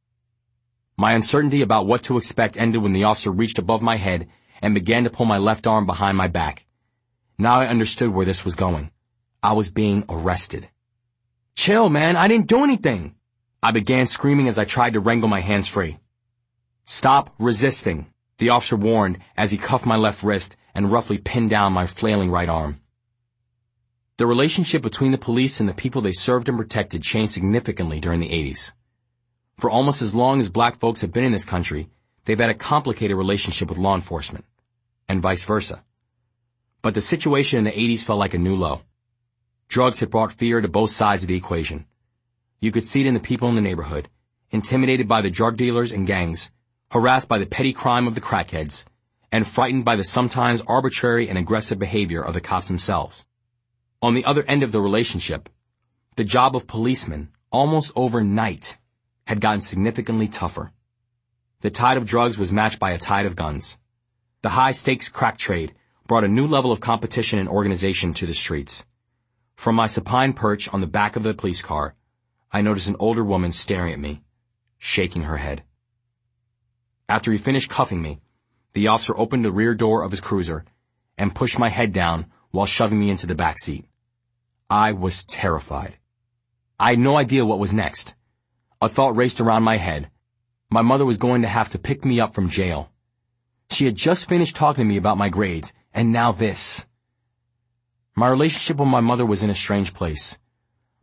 My uncertainty about what to expect ended when the officer reached above my head and began to pull my left arm behind my back. Now I understood where this was going. I was being arrested. "Chill, man, I didn't do anything," I began screaming as I tried to wrangle my hands free. "Stop resisting," the officer warned as he cuffed my left wrist and roughly pinned down my flailing right arm. The relationship between the police and the people they served and protected changed significantly during the eighties. For almost as long as black folks have been in this country, they've had a complicated relationship with law enforcement, and vice versa. But the situation in the eighties felt like a new low. Drugs had brought fear to both sides of the equation. You could see it in the people in the neighborhood, intimidated by the drug dealers and gangs, harassed by the petty crime of the crackheads, and frightened by the sometimes arbitrary and aggressive behavior of the cops themselves. On the other end of the relationship, the job of policemen, almost overnight, had gotten significantly tougher. The tide of drugs was matched by a tide of guns. The high-stakes crack trade brought a new level of competition and organization to the streets. From my supine perch on the back of the police car, I noticed an older woman staring at me, shaking her head. After he finished cuffing me, the officer opened the rear door of his cruiser and pushed my head down while shoving me into the back seat. I was terrified. I had no idea what was next. A thought raced around my head. My mother was going to have to pick me up from jail. She had just finished talking to me about my grades, and now this. My relationship with my mother was in a strange place.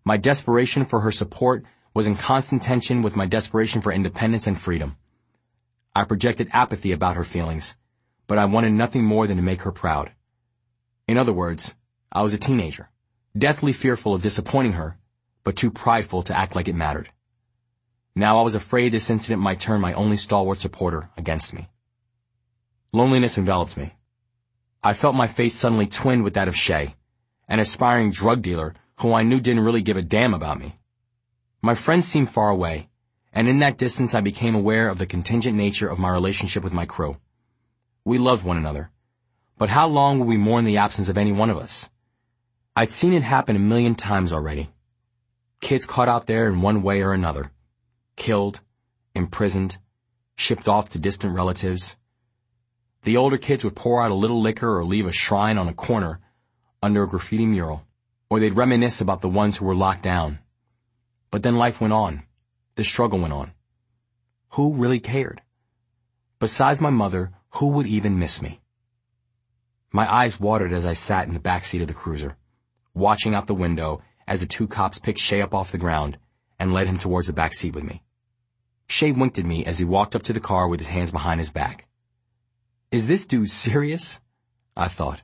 My desperation for her support was in constant tension with my desperation for independence and freedom. I projected apathy about her feelings, but I wanted nothing more than to make her proud. In other words, I was a teenager, deathly fearful of disappointing her, but too prideful to act like it mattered. Now I was afraid this incident might turn my only stalwart supporter against me. Loneliness enveloped me. I felt my face suddenly twinned with that of Shay, an aspiring drug dealer who I knew didn't really give a damn about me. My friends seemed far away, and in that distance I became aware of the contingent nature of my relationship with my crew. We loved one another, but how long would we mourn the absence of any one of us? I'd seen it happen a million times already. Kids caught out there in one way or another. Killed, imprisoned, shipped off to distant relatives. The older kids would pour out a little liquor or leave a shrine on a corner under a graffiti mural, or they'd reminisce about the ones who were locked down. But then life went on. The struggle went on. Who really cared? Besides my mother, who would even miss me? My eyes watered as I sat in the back seat of the cruiser, watching out the window as the two cops picked Shay up off the ground and led him towards the back seat with me. Shay winked at me as he walked up to the car with his hands behind his back. Is this dude serious? I thought.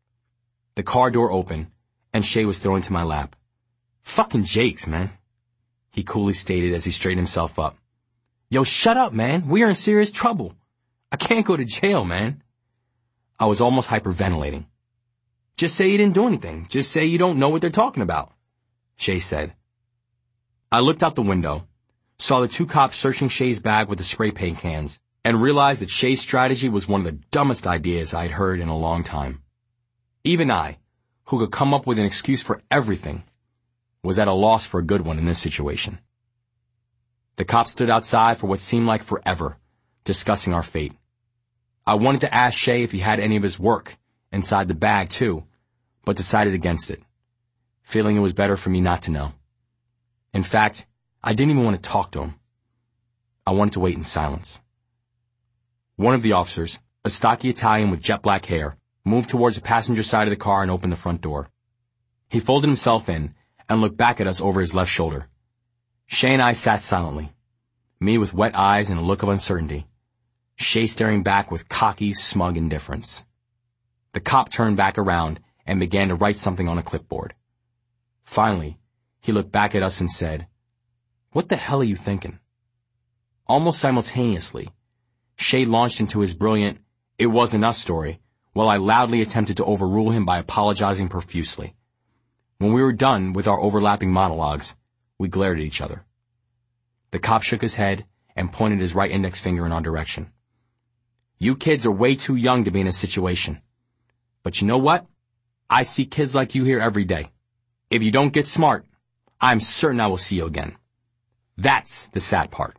The car door opened, and Shay was thrown into my lap. Fucking Jakes, man, he coolly stated as he straightened himself up. Yo, shut up, man. We are in serious trouble. I can't go to jail, man. I was almost hyperventilating. Just say you didn't do anything. Just say you don't know what they're talking about, Shay said. I looked out the window, saw the two cops searching Shay's bag with the spray paint cans, and realized that Shay's strategy was one of the dumbest ideas I'd heard in a long time. Even I, who could come up with an excuse for everything, was at a loss for a good one in this situation. The cops stood outside for what seemed like forever, discussing our fate. I wanted to ask Shay if he had any of his work inside the bag, too, but decided against it, feeling it was better for me not to know. In fact, I didn't even want to talk to him. I wanted to wait in silence. One of the officers, a stocky Italian with jet black hair, moved towards the passenger side of the car and opened the front door. He folded himself in and looked back at us over his left shoulder. Shay and I sat silently, me with wet eyes and a look of uncertainty, Shay staring back with cocky, smug indifference. The cop turned back around and began to write something on a clipboard. Finally, he looked back at us and said, "What the hell are you thinking?" Almost simultaneously, Shay launched into his brilliant, "It wasn't us" story, while I loudly attempted to overrule him by apologizing profusely. When we were done with our overlapping monologues, we glared at each other. The cop shook his head and pointed his right index finger in our direction. "You kids are way too young to be in this situation. But you know what? I see kids like you here every day. If you don't get smart, I'm certain I will see you again. That's the sad part."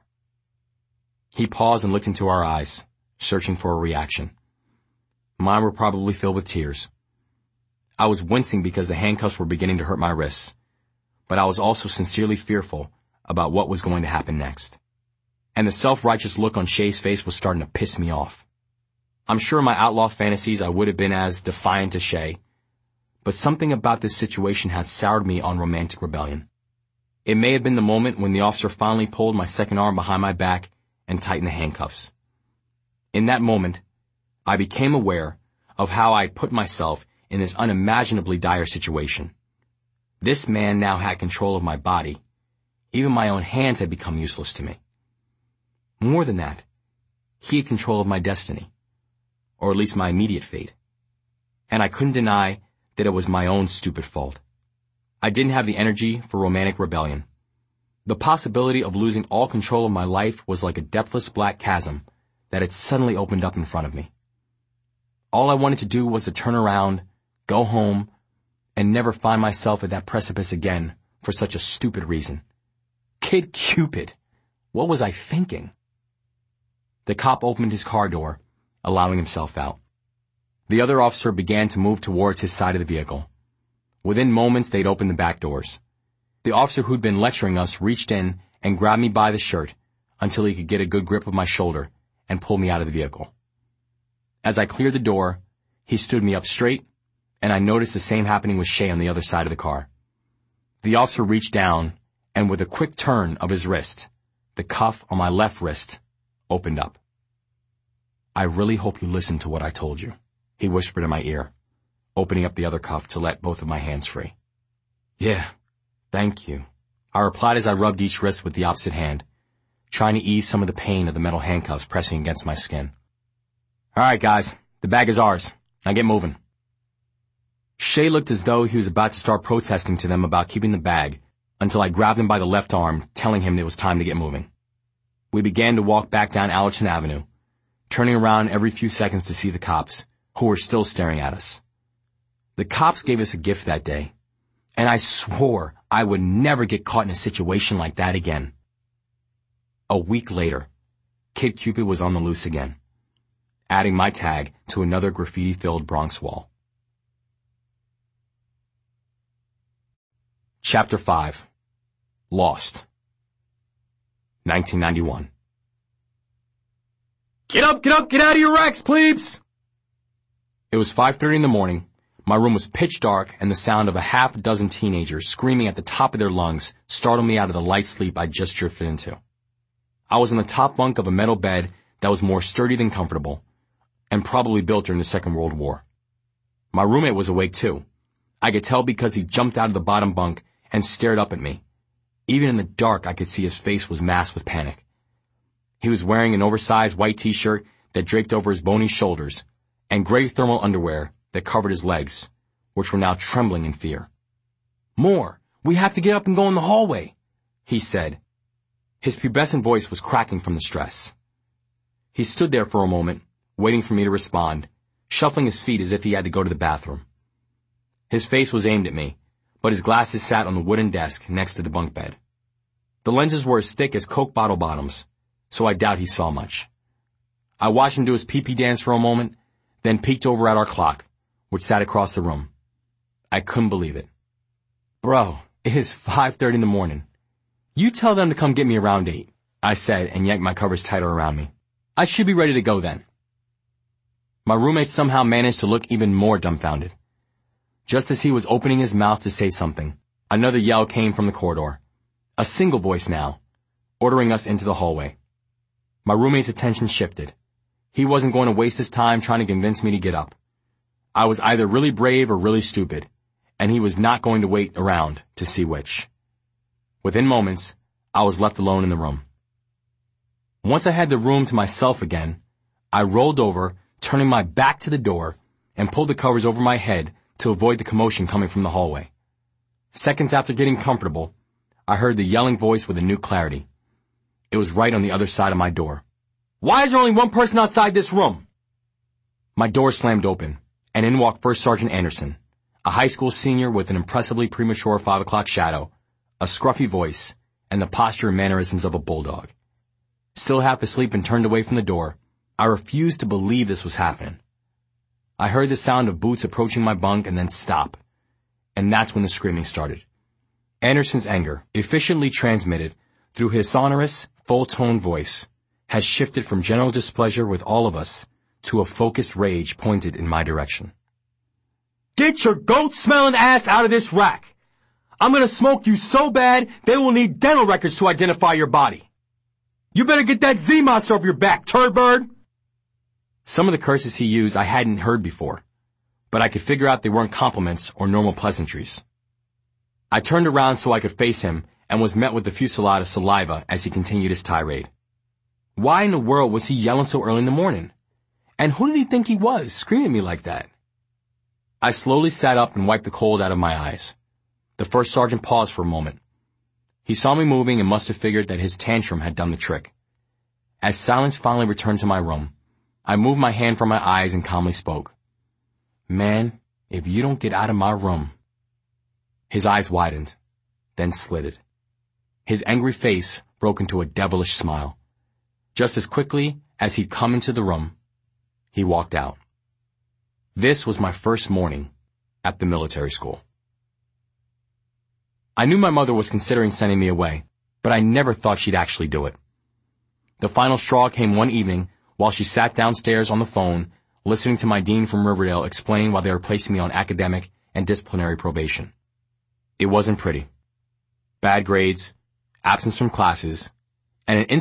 He paused and looked into our eyes, searching for a reaction. Mine were probably filled with tears. I was wincing because the handcuffs were beginning to hurt my wrists, but I was also sincerely fearful about what was going to happen next. And the self-righteous look on Shay's face was starting to piss me off. I'm sure in my outlaw fantasies I would have been as defiant as Shay, but something about this situation had soured me on romantic rebellion. It may have been the moment when the officer finally pulled my second arm behind my back and tightened the handcuffs. In that moment, I became aware of how I had put myself in this unimaginably dire situation. This man now had control of my body. Even my own hands had become useless to me. More than that, he had control of my destiny, or at least my immediate fate. And I couldn't deny that it was my own stupid fault. I didn't have the energy for romantic rebellion. The possibility of losing all control of my life was like a depthless black chasm that had suddenly opened up in front of me. All I wanted to do was to turn around, go home, and never find myself at that precipice again for such a stupid reason. Kid Cupid! What was I thinking? The cop opened his car door, allowing himself out. The other officer began to move towards his side of the vehicle. Within moments, they'd opened the back doors. The officer who'd been lecturing us reached in and grabbed me by the shirt until he could get a good grip of my shoulder and pull me out of the vehicle. As I cleared the door, he stood me up straight, and I noticed the same happening with Shay on the other side of the car. The officer reached down, and with a quick turn of his wrist, the cuff on my left wrist opened up. "I really hope you listened to what I told you," he whispered in my ear, opening up the other cuff to let both of my hands free. "Yeah, thank you," I replied as I rubbed each wrist with the opposite hand, trying to ease some of the pain of the metal handcuffs pressing against my skin. "All right, guys, the bag is ours. Now get moving." Shay looked as though he was about to start protesting to them about keeping the bag until I grabbed him by the left arm, telling him it was time to get moving. We began to walk back down Allerton Avenue, turning around every few seconds to see the cops, who were still staring at us. The cops gave us a gift that day, and I swore I would never get caught in a situation like that again. A week later, Kid Cupid was on the loose again, adding my tag to another graffiti-filled Bronx wall. Chapter five. Lost. nineteen ninety-one. "Get up, get up, get out of your racks, plebes!" It was five thirty in the morning. My room was pitch dark, and the sound of a half dozen teenagers screaming at the top of their lungs startled me out of the light sleep I just drifted into. I was on the top bunk of a metal bed that was more sturdy than comfortable, and probably built during the Second World War. My roommate was awake too. I could tell because he jumped out of the bottom bunk and stared up at me. Even in the dark, I could see his face was masked with panic. He was wearing an oversized white t-shirt that draped over his bony shoulders, and gray thermal underwear that covered his legs, which were now trembling in fear. "More! We have to get up and go in the hallway," he said. His pubescent voice was cracking from the stress. He stood there for a moment, waiting for me to respond, shuffling his feet as if he had to go to the bathroom. His face was aimed at me, but his glasses sat on the wooden desk next to the bunk bed. The lenses were as thick as Coke bottle bottoms, so I doubt he saw much. I watched him do his pee-pee dance for a moment, then peeked over at our clock, which sat across the room. I couldn't believe it. "Bro, it is five thirty in the morning. You tell them to come get me around eight, I said and yanked my covers tighter around me. "I should be ready to go then." My roommate somehow managed to look even more dumbfounded. Just as he was opening his mouth to say something, another yell came from the corridor. A single voice now, ordering us into the hallway. My roommate's attention shifted. He wasn't going to waste his time trying to convince me to get up. I was either really brave or really stupid, and he was not going to wait around to see which. Within moments, I was left alone in the room. Once I had the room to myself again, I rolled over, turning my back to the door, and pulled the covers over my head to avoid the commotion coming from the hallway. Seconds after getting comfortable, I heard the yelling voice with a new clarity. It was right on the other side of my door. "Why is there only one person outside this room?" My door slammed open, and in walked First Sergeant Anderson, a high school senior with an impressively premature five o'clock shadow, a scruffy voice, and the posture and mannerisms of a bulldog. Still half asleep and turned away from the door, I refused to believe this was happening. I heard the sound of boots approaching my bunk and then stop, and that's when the screaming started. Anderson's anger, efficiently transmitted through his sonorous, full-toned voice, has shifted from general displeasure with all of us to a focused rage pointed in my direction. "Get your goat-smelling ass out of this rack! I'm gonna smoke you so bad they will need dental records to identify your body. You better get that Z-Monster off your back, turd bird!" Some of the curses he used I hadn't heard before, but I could figure out they weren't compliments or normal pleasantries. I turned around so I could face him and was met with a fusillade of saliva as he continued his tirade. Why in the world was he yelling so early in the morning? And who did he think he was, screaming at me like that? I slowly sat up and wiped the cold out of my eyes. The first sergeant paused for a moment. He saw me moving and must have figured that his tantrum had done the trick. As silence finally returned to my room, I moved my hand from my eyes and calmly spoke. "Man, if you don't get out of my room." His eyes widened, then slitted. His angry face broke into a devilish smile. Just as quickly as he'd come into the room, he walked out. This was my first morning at the military school. I knew my mother was considering sending me away, but I never thought she'd actually do it. The final straw came one evening while she sat downstairs on the phone, listening to my dean from Riverdale explain why they were placing me on academic and disciplinary probation. It wasn't pretty. bad grades, absence from classes, and an